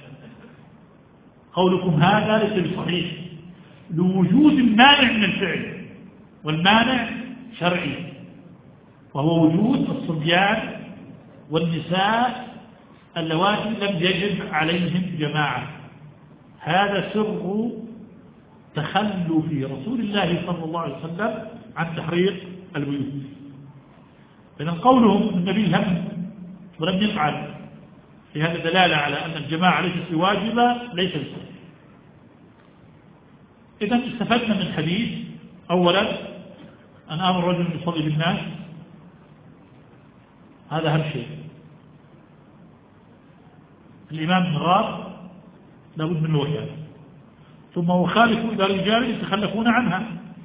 قولكم هذا ليس بصحيح لوجود المانع من الفعل، والمانع شرعي، وهو وجود الصبيان والنساء اللواتي لم يجب عليهم جماعة. هذا سر تخلف رسول الله صلى الله عليه وسلم عن تحريق البيوت. لأن قولهم النبي هم ولم يفعل في هذا دلالة على أن الجماعة ليست بواجبة ليس بصحيح. إذن استفدنا من الحديث أولا أن أمر رجل يصلي بالناس، هذا أهم شيء. الإمام غاب لابد من الوكالة، ثم وخالف إلى رجال يتخلفون عنها.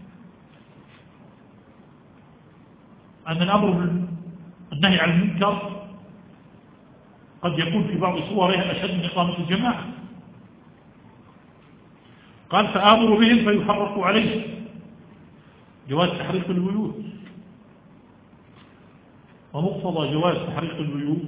أن الأمر النهي عن المنكر قد يكون في بعض صوره أشد من إقامة الجماعة. قال فآمر بهم فيحرق عليه، جواز تحريق البيوت. ومقتضى جواز تحريق البيوت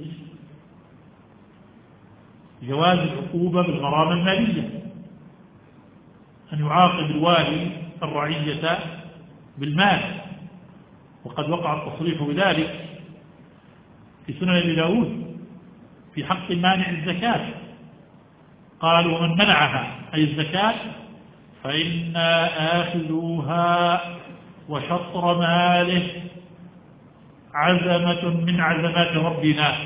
جواز العقوبة بالغرامة المالية، أن يعاقب الوالي الرعية بالمال. وقد وقع التصريح بذلك في سنن أبي داود في حق مانع الزكاة، قال ومن منعها أي الزكاة فإنا آخذوها وشطر ماله عزمة من عزمات ربنا.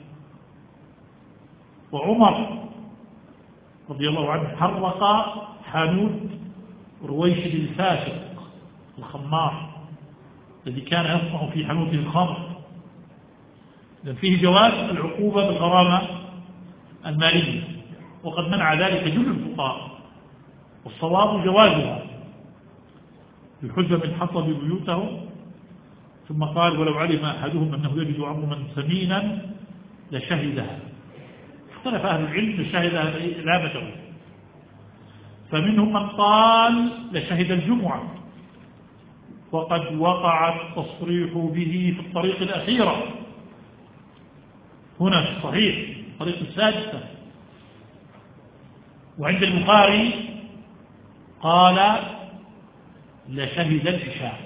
وعمر رضي الله عنه حرق حانوت رويشد الفاسق الخمار الذي كان يصنع في حانوته الخمر، لأن فيه جواز العقوبة بالغرامة المالية، وقد منع ذلك جل الفقهاء، والصواب جوازها بالحجة من حصب بيوتهم. ثم قال ولو علم أحدهم أنه يجد عظما ثمينا لشهدها. اختلف أهل العلم لشهدها إلامته، فمنهم من قال لشهد الجمعة، وقد وقع التصريح به في الطريق الأخيرة هنا في الصحيح الطريق السادسة. وعند البخاري قال لشهد العشاء.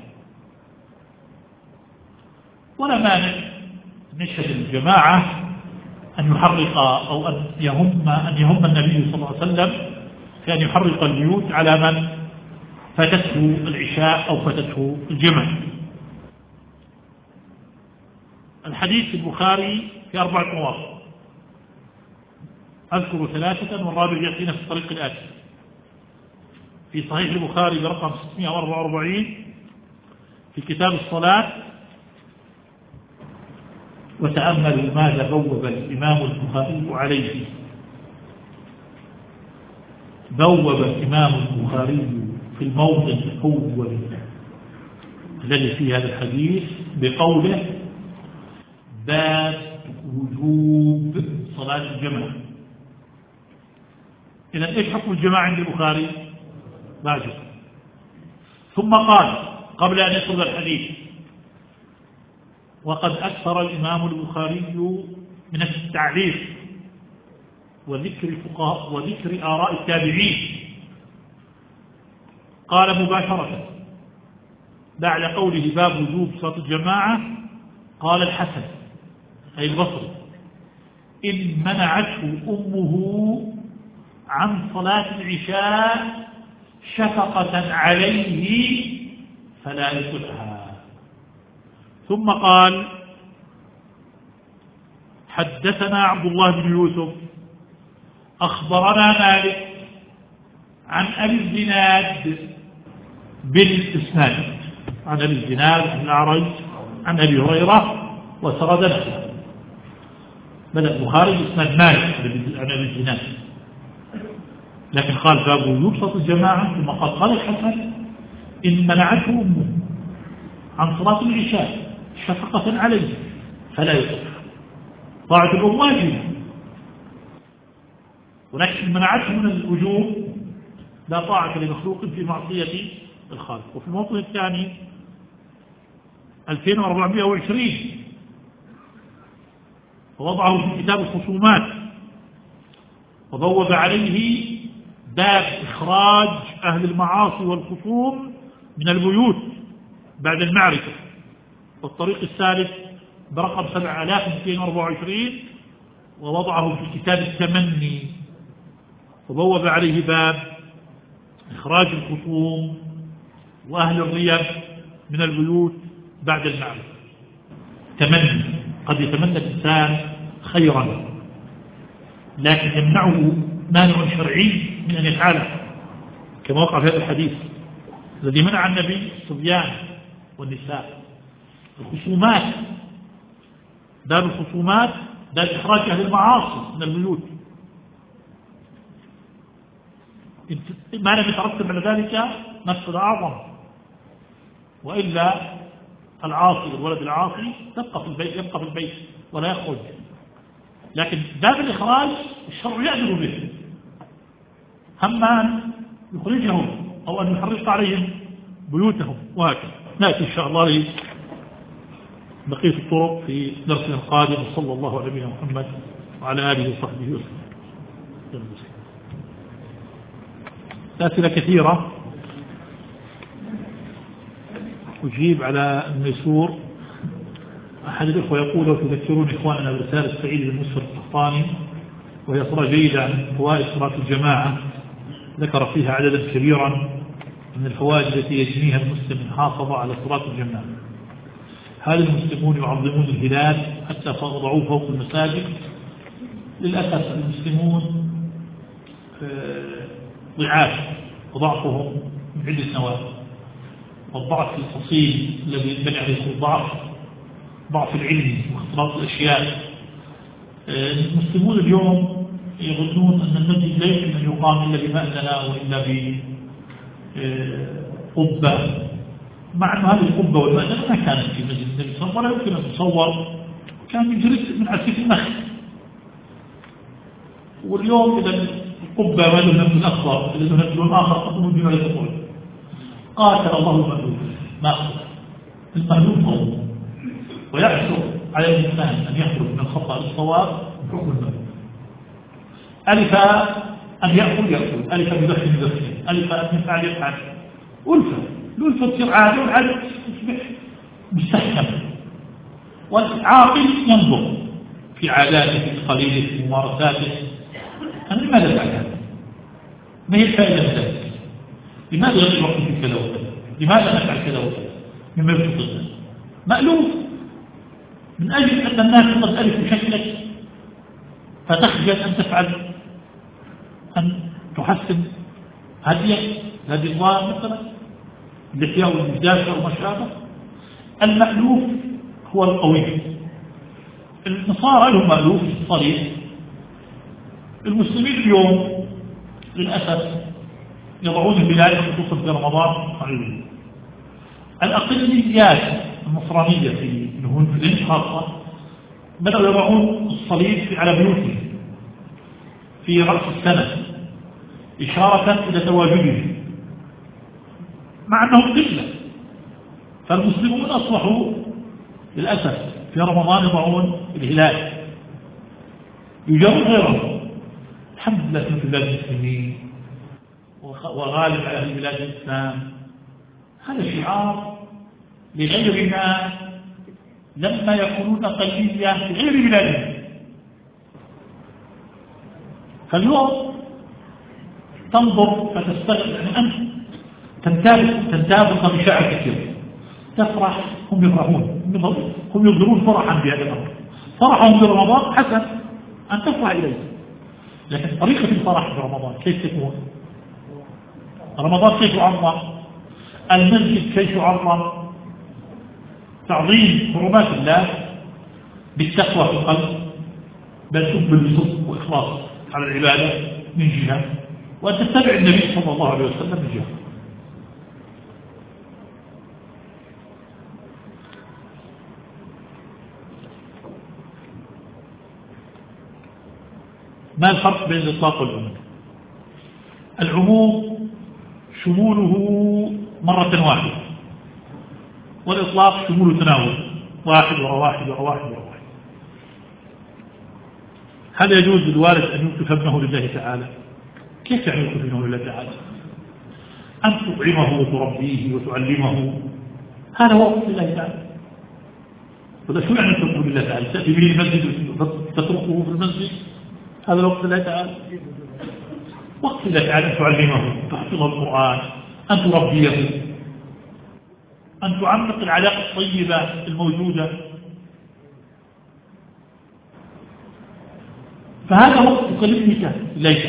ولا مانع نشهد الجماعة أن يحرق أو أن يهم النبي صلى الله عليه وسلم في أن يحرق البيوت على من فاتته العشاء أو فاتته الجمع. الحديث في البخاري في 4 مواضع، أذكر 3 والرابع يأتينا في الطريق الآتي. في صحيح البخاري برقم 644 في كتاب الصلاة: وتأملوا ماذا بوب الإمام البخاري عليه. بوب الإمام البخاري في الموضع الأول الذي في هذا الحديث بقوله: باب وجوب صلاة الجمعة. إذن إيش حكم الجماعة عند البخاري؟ واجب. ثم قال قبل أن يصل الحديث: وقد أكثر الإمام البخاري من التعليق وذكر الفقهاء وذكر آراء التابعين. قال مباشرة بعد قوله باب وجوب صلاة الجماعة: قال الحسن أي البصري: إن منعته أمه عن صلاة العشاء شفقة عليه فلا يصلها. ثم قال: حدثنا عبد الله بن يوسف أخبرنا مالك عن أبي الزناد بالإسناد، عن أبي الزناد عن الأعرج عن أبي هريرة وسرد نفسه. بدأ البخاري بإسناد مالك عن أبي الزناد، لكن قال باب وجوب صلاة الجماعة. ثم قال الحسن: إن منعته أمه عن صلاة العشاء شفقة عليه فلا يصلح. طاعة الأم واجبة، ولكن منعته من الوجوب لا طاعة لمخلوق في معصية الخالق. وفي الموطن الثاني 2420 ووضعه في كتاب الخصومات، وبوب عليه باب إخراج أهل المعاصي والخصوم من البيوت بعد المعرفة. والطريق الثالث برقم 7224 ووضعه في كتاب التمني، وبوب عليه باب إخراج الخصوم وأهل الريب من البيوت بعد المعرفة. تمني، قد يتمنى الإنسان خيرا لكن يمنعه مانع شرعي من أن يفعله، كما وقع في هذا الحديث الذي منع النبي الصبيان والنساء. الخصومات، باب الخصومات باب إخراج أهل المعاصي من البيوت، ما لم يترتب على ذلك مفسدة أعظم، وإلا العاصي والولد العاصي يبقى في البيت ولا يخرج. لكن باب الإخراج الشرع يأذن به، أما أن يخرجهم أو أن يحرق عليهم بيوتهم وهكذا. نأتي إن شاء الله لبقية الطرق في درسنا القادم. صلى الله على نبينا محمد وعلى آله وصحبه وسلم. أسئلة كثيرة أجيب على الميسور. أحد الإخوة يقول: وتذكرون إخواننا برسالة سعيد بن مسفر القحطاني وهي صورة جيدة عن فوائد صلاة الجماعة، ذكر فيها عددا كبيرا من الفوائد التي يجنيها المسلم من حافظ على صلاة الجماعة. هل المسلمون يعظمون الهلال حتى وضعوه فوق المساجد؟ للأسف المسلمون ضعاف وضعفهم من عدة نواحي، والضعف الأصيل الذي ينبني عليه ضعف العلم واختلاط الأشياء. المسلمون اليوم يظنون أن المسجد لا يمكن أن يقام إلا بمأذنة وإلا بقبة، مع أن هذه القبة والمأذنة ما كانت في مسجد النبي صلى الله عليه وسلم، ولا يمكن أن تصور، كان من جلد من عسيف النخل. واليوم إذا القبة ما له نفس الأخضر، إذا له نفس الآخر قطموا بما يتقول. قاتل الله المألوف، ما أخذ المألوف قوم، ويحصل على الإنسان أن يخرج من الخطأ للصواب بحكم المألوف. ألف أن يأكل، ألف أن يدخل، ألف أن يفعل. الألفة تصير عادة، والعادة تصبح مستحكم، والعاقل ينظر في عاداته، في قليله، في ممارساته. أنا لماذا فعل هذا؟ ما هي الفائدة من ذلك؟ لماذا يضيع الوقت في كذا وكذا؟ لماذا نفعل كذا وكذا؟ مما يفضل مألوف من أجل أن الناس قد ألفوا شكلك فتخجل أن تفعل، أن تحسن هديك، هذه الله مثلا اللحية والمزداشة وما شابه. المألوف هو القوي. النصارى لهم مألوف صريح. المسلمين اليوم للأسف يضعون البلاد خصوصا في رمضان قليلا. الأقليات النصرانية في الهند خاصة بدأوا يضعون الصليب على بيوتهم في رأس السنة إشارة إلى تواجده، مع أنهم قلة. فالمسلمون أصبحوا للأسف في رمضان يضعون الهلال يجرون غيرهم. الحمد لله في بلاد المسلمين وغالب على أهل بلاد الإسلام. هذا شعار لغيرنا لما يكونون أقلية في غير بلادهم. فاليوم تنظر فتستغل، يعني أنت تنتابك بشعر كثير، تفرح، هم يفرحون، هم يظهرون فرحا بهذا الأمر. فرحهم برمضان حسن أن تفرح إليه، لكن طريقة الفرح برمضان كيف تكون؟ رمضان كيف يعظم؟ المسجد كيف يعظم؟ تعظيم حرمات الله بالتقوى في القلب، بل تقبل بصدق وإخلاص على العبادة من جهة، وأن تتبع النبي صلى الله عليه وسلم من جهة. ما الفرق بين الإطلاق والعموم؟ العموم شموله مرة واحدة، والإطلاق شمول تناول، واحد وراء واحد وراء واحد وراء واحد. هل يجوز للوالد أن يوقف ابنه لله تعالى؟ كيف يعني يوقف ابنه لله تعالى؟ أن تطعمه وتربيه وتعلمه، هذا هو وقف لله تعالى. ولا شو يعني تطعمه لله تعالى؟ تأتي به المسجد وتتركه في المسجد، هذا الوقت لله تعالى. وقت لله تعالى أن تعلمه، تحفظ القرآن، أن تربيه، أن تعمق العلاقة الطيبة الموجودة. فهذا وقت كلمتك ليس،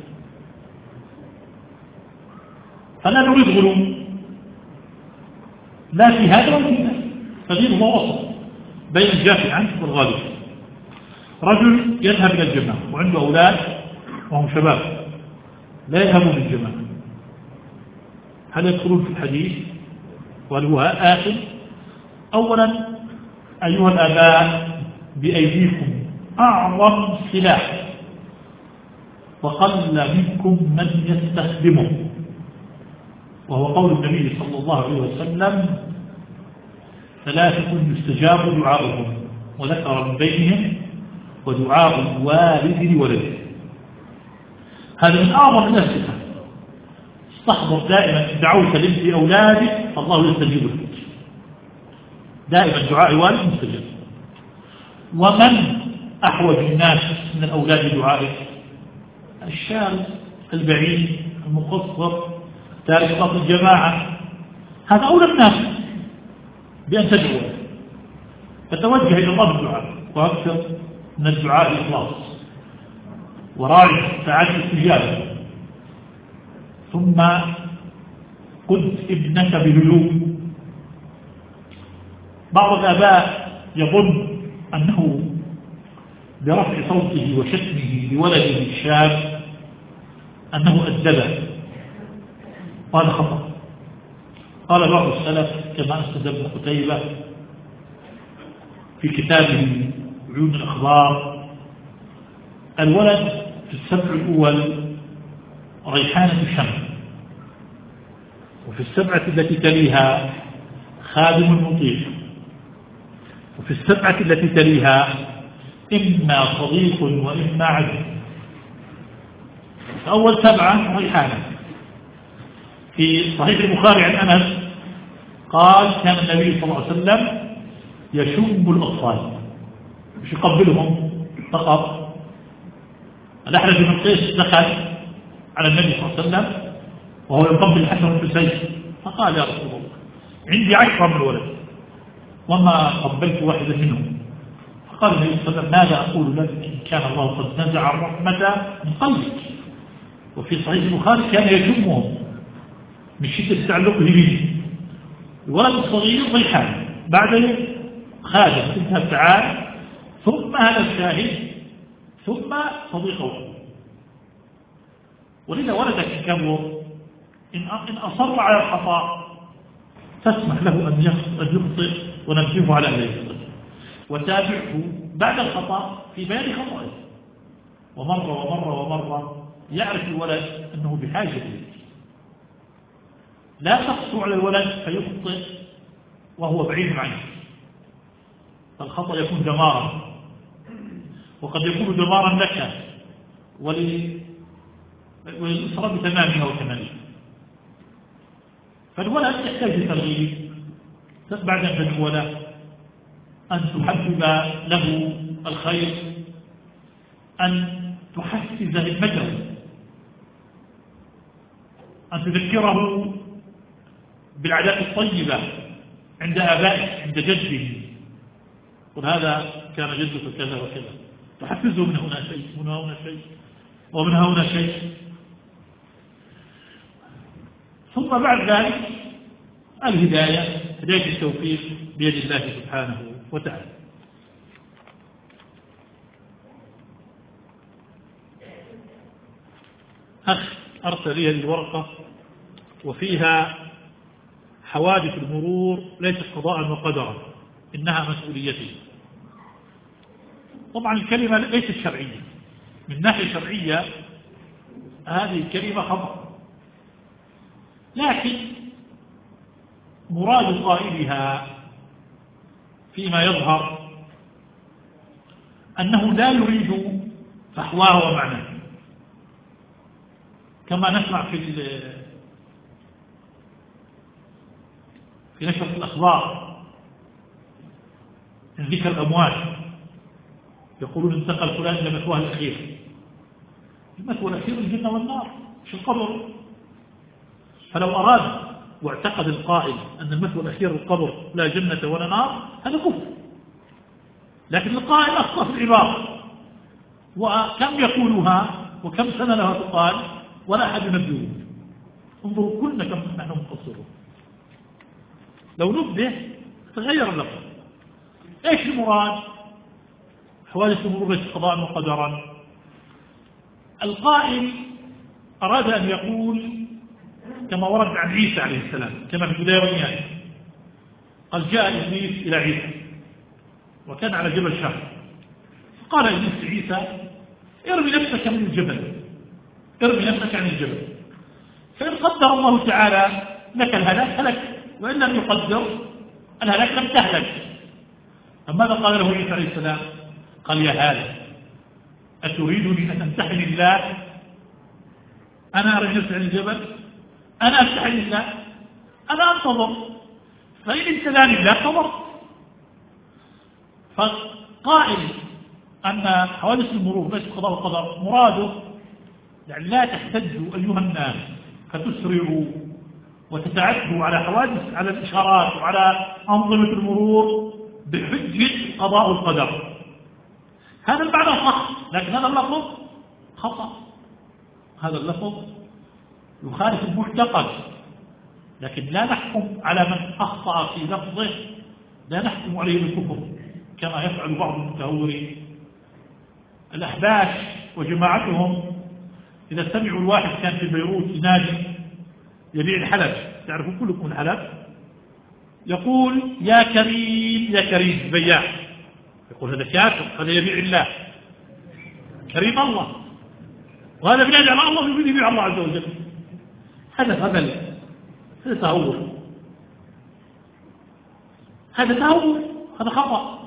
فلا نريد غلو لا في هذا ولا في هذا، فدين هو وسط بين الجافي عنه والغالب. رجل يذهب إلى الجماعة وعنده أولاد وهم شباب لا يذهبون للجماعة، هل يدخلون في الحديث؟ وهل هو آثم؟ أولا أيها الآباء بأيديكم أعظم سلاح، وقل منكم من يستخدمه، وهو قول النبي صلى الله عليه وسلم: ثلاثة يستجاب دعاؤهم، وذكر من بينهم ودعاء الوالد لولده. هذا من أعظم الأسئلة. استحضر دائما إن دعوت لأولادك فالله يستجيب لك، دائما دعاء والد مستجاب. ومن أحوج الناس من الأولاد بدعائك؟ الشاب البعيد المقصر تارك صلاة الجماعة، هذا أولى الناس بأن تدعو، فتوجه إلى الله بالدعاء وأكثر من الدعاء الإخلاص وراعي ساعات الاستجابة. ثم قد ابنك بهدوء. بعض الآباء يظن أنه برفع صوته وشتمه لولده الشاب أنه أدبه، وهذا خطأ. قال بعض السلف كما أسند ابن قتيبة في كتابه عيون الأخبار: الولد في السبع الأول ريحانة شمس، وفي السبعة التي تليها خادم مطيع، وفي السبعة التي تليها إما صديق وإما عدو. أول سبعة ريحانة. في صحيح البخاري عن أنس قال: كان النبي صلى الله عليه وسلم يشم الأطفال، مش يقبلهم فقط. الأحنف بن قيس دخل على النبي صلى الله عليه وسلم وهو يقبل الحسن بن حسين، فقال: يا رسول الله، عندي 10 من الولد وما قبلت واحدة منهم. فقال النبي صلى الله عليه وسلم: ماذا أقول لك إن كان الله قد نزع الرحمة من قلبك؟ وفي صحيح البخاري كان يشمهم من شدة تعلقه به. الولد الصغير ضيحان، بعد خادم انتهى التعال، ثم هذا الشاهد، ثم صديقه. ولذا ولدك كبر إن أصر على الخطأ تسمح له أن يخطئ ونبهه على أن يخطئ، وتابعه بعد الخطأ في بيان خطأه، ومرة يعرف الولد أنه بحاجة إليك. لا تقصر على الولد فيخطئ وهو بعيد عنك، فالخطأ يكون دمارا، وقد يكون دمارا لك وللأسرة بتمامها وكمالها. فالولد يحتاج لترغيب بعد أن تدعو له، أن تحبب له الخير، أن تحفز همته، أن تذكره بالعادات الطيبة عند آبائه، عند جده، قل هذا كان جدك كذا وكذا، تحفزه من هنا شيء ومن هنا شيء ومن هنا شيء. ثم بعد ذلك الهداية، هداية التوفيق بيد الله سبحانه وتعالى. أخ أرسل لي الورقة وفيها: حوادث المرور ليست قضاء وقدرا، إنها مسؤوليتي. طبعا الكلمة ليست شرعية، من ناحية شرعية هذه الكلمة خطأ، لكن مراد قائلها فيما يظهر أنه لا يريد فحواه ومعناه، كما نسمع في نشرة الأخبار من ذكر الأموات، يقولون انتقل فلان إلى مثواه الأخير. المثوى الأخير الجنة والنار، مش القبر. فلو أراد واعتقد القائل أن المثوى الأخير القبر لا جنة ولا نار، هذا كفر. لكن القائل أخطأ في العبارة، وكم يقولها وكم سنة لها تقال ولا أحد ينبهه. انظروا كلنا كم نحن مقصرون. لو نبه تغير اللفظ. ايش المراد؟ حوادث المرور ليست قضاء وقدرا. القائل أراد أن يقول كما ورد عن عيسى عليه السلام، كما في البداية، قال: جاء إبليس إلى عيسى وكان على جبل شهر، فقال إبليس لعيسى: ارمي نفسك من الجبل، ارمي نفسك عن الجبل، فإن قدر الله تعالى لك الهلاك هلك، وإن لم يقدر الهلاك لم تهلك. فماذا قال له عيسى عليه السلام؟ قال: يا هذا، أتريدني أن أمتحن الله؟ أنا أرمي نفسي عن الجبل؟ أنا أمتحن الله؟ أنا أنتظر، فإن ابتلاني الله صبرت. فقائل أن حوادث المرور ليس قضاء القدر مراده يعني لا تحتجوا أيها الناس فتسرعوا وتتعدوا على حوادث على الإشارات وعلى أنظمة المرور بحجة قضاء القدر. هذا المعنى صح، لكن هذا اللفظ خطأ. هذا اللفظ يخالف المعتقد، لكن لا نحكم على من أخطأ في لفظه، لا نحكم عليه بالكفر كما يفعل بعض المتهورين. الأحباش وجماعتهم إذا سمعوا الواحد كان في بيروت ينادي يبيع الحلب، تعرفون كلكم الحلب، يقول يا كريم يا كريم بياع، يقول هذا كافر، هذا يبيع الله كريم الله، وهذا بنادي على الله يريد يبيع الله عز وجل. هذا هبل، هذا تهور، هذا تهور، هذا خطأ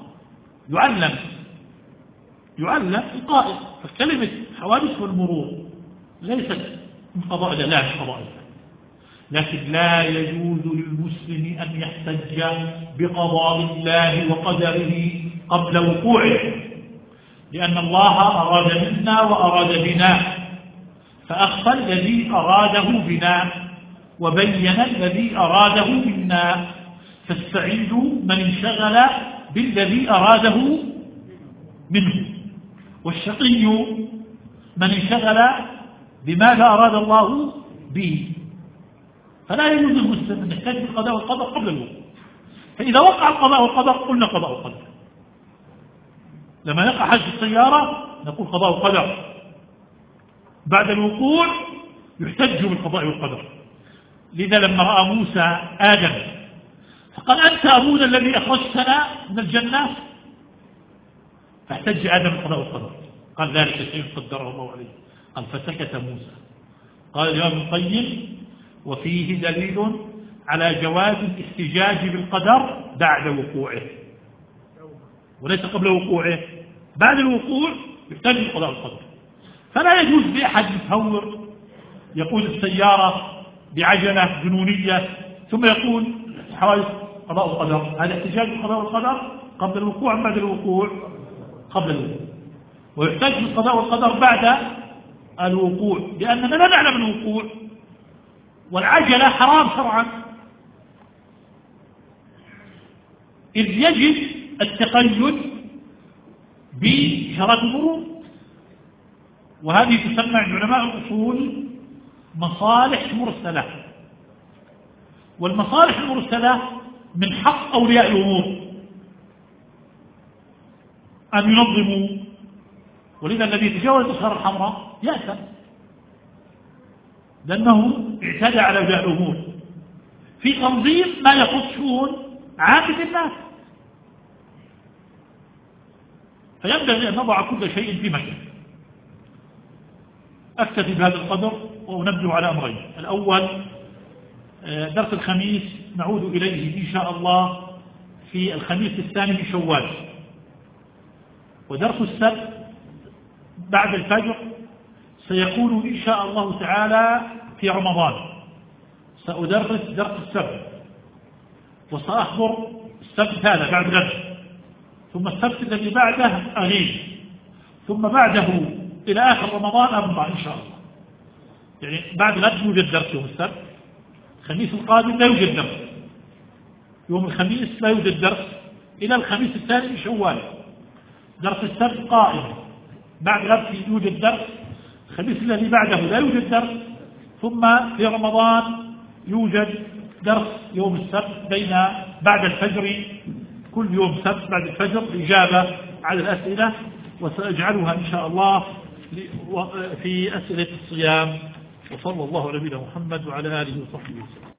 يعلم القائل. فكلمة حوادث والمرور ليست من قضاء الله، لا من قضاء الله، لكن لا يجوز للمسلم أن يحتج بقضاء الله وقدره قبل وقوعه، لأن الله أراد منا وأراد بنا، فأخفى الذي أراده بنا وبين الذي أراده منا. فالسعيد من انشغل بالذي أراده منه، والشقي من انشغل بماذا أراد الله به. فلا يجوز المسلم أن يحتاج بالقضاء والقدر قبل الوقوع. فإذا وقع القضاء والقدر قلنا قضاء والقدر. لما يقع حادث السيارة نقول قضاء والقدر، بعد الوقوع يحتج بالقضاء والقدر. لذا لما رأى موسى آدم فقال أنت أبونا الذي أخرجتنا من الجنة، فاحتج آدم بالقضاء والقدر، قال ذلك شيء قدره الله عليه. قال فسكت موسى. قال الإمام القيم وفيه دليل على جواز الاحتجاج بالقدر بعد وقوعه وليس قبل وقوعه. بعد الوقوع يحتاج بالقضاء والقدر. فلا يجوز لأحد متهور يقود السيارة بعجلة جنونية ثم يقول حوادث قضاء والقدر، هذا احتجاج بالقضاء والقدر قبل الوقوع أم بعد الوقوع؟ قبل الوقوع. ويحتاج بالقضاء والقدر بعد الوقوع، لأننا لا نعلم الوقوع، والعجلة حرام شرعا، إذ يجب التقيد بإشارات المرور. وهذه تسمى عند علماء الأصول مصالح مرسلة. والمصالح المرسلة من حق أولياء الأمور أن ينظموا، ولذا الذي يتجاوز الإشارة الحمراء يأثم، لأنه اعتدى على أولياء الأمور في تنظيم ما يخص شؤون عامة الناس. فينبغي أن نضع كل شيء في مكانه. أكتفي بهذا القدر ونبدأ على أمرين. الأول درس الخميس نعود إليه إن شاء الله في الخميس الثاني من شوال، ودرس السبت بعد الفجر سيكون إن شاء الله تعالى في رمضان. سأدرس درس السبت وسأحضر السبت هذا بعد غد، ثم السبت الذي بعده أغيب، ثم بعده إلى آخر رمضان أربع إن شاء الله. يعني بعد غد يوجد درس يوم السبت، الخميس القادم لا يوجد درس، يوم الخميس لا يوجد درس إلى الخميس الثاني من شوال. درس السبت قائم، بعد غد يوجد درس، الخميس الذي بعده لا يوجد درس، ثم في رمضان يوجد درس يوم السبت بعد الفجر، كل يوم سبت بعد الفجر الإجابة على الأسئلة، وسأجعلها إن شاء الله في أسئلة الصيام. وصلى الله على نبينا محمد وعلى آله وصحبه وسلم.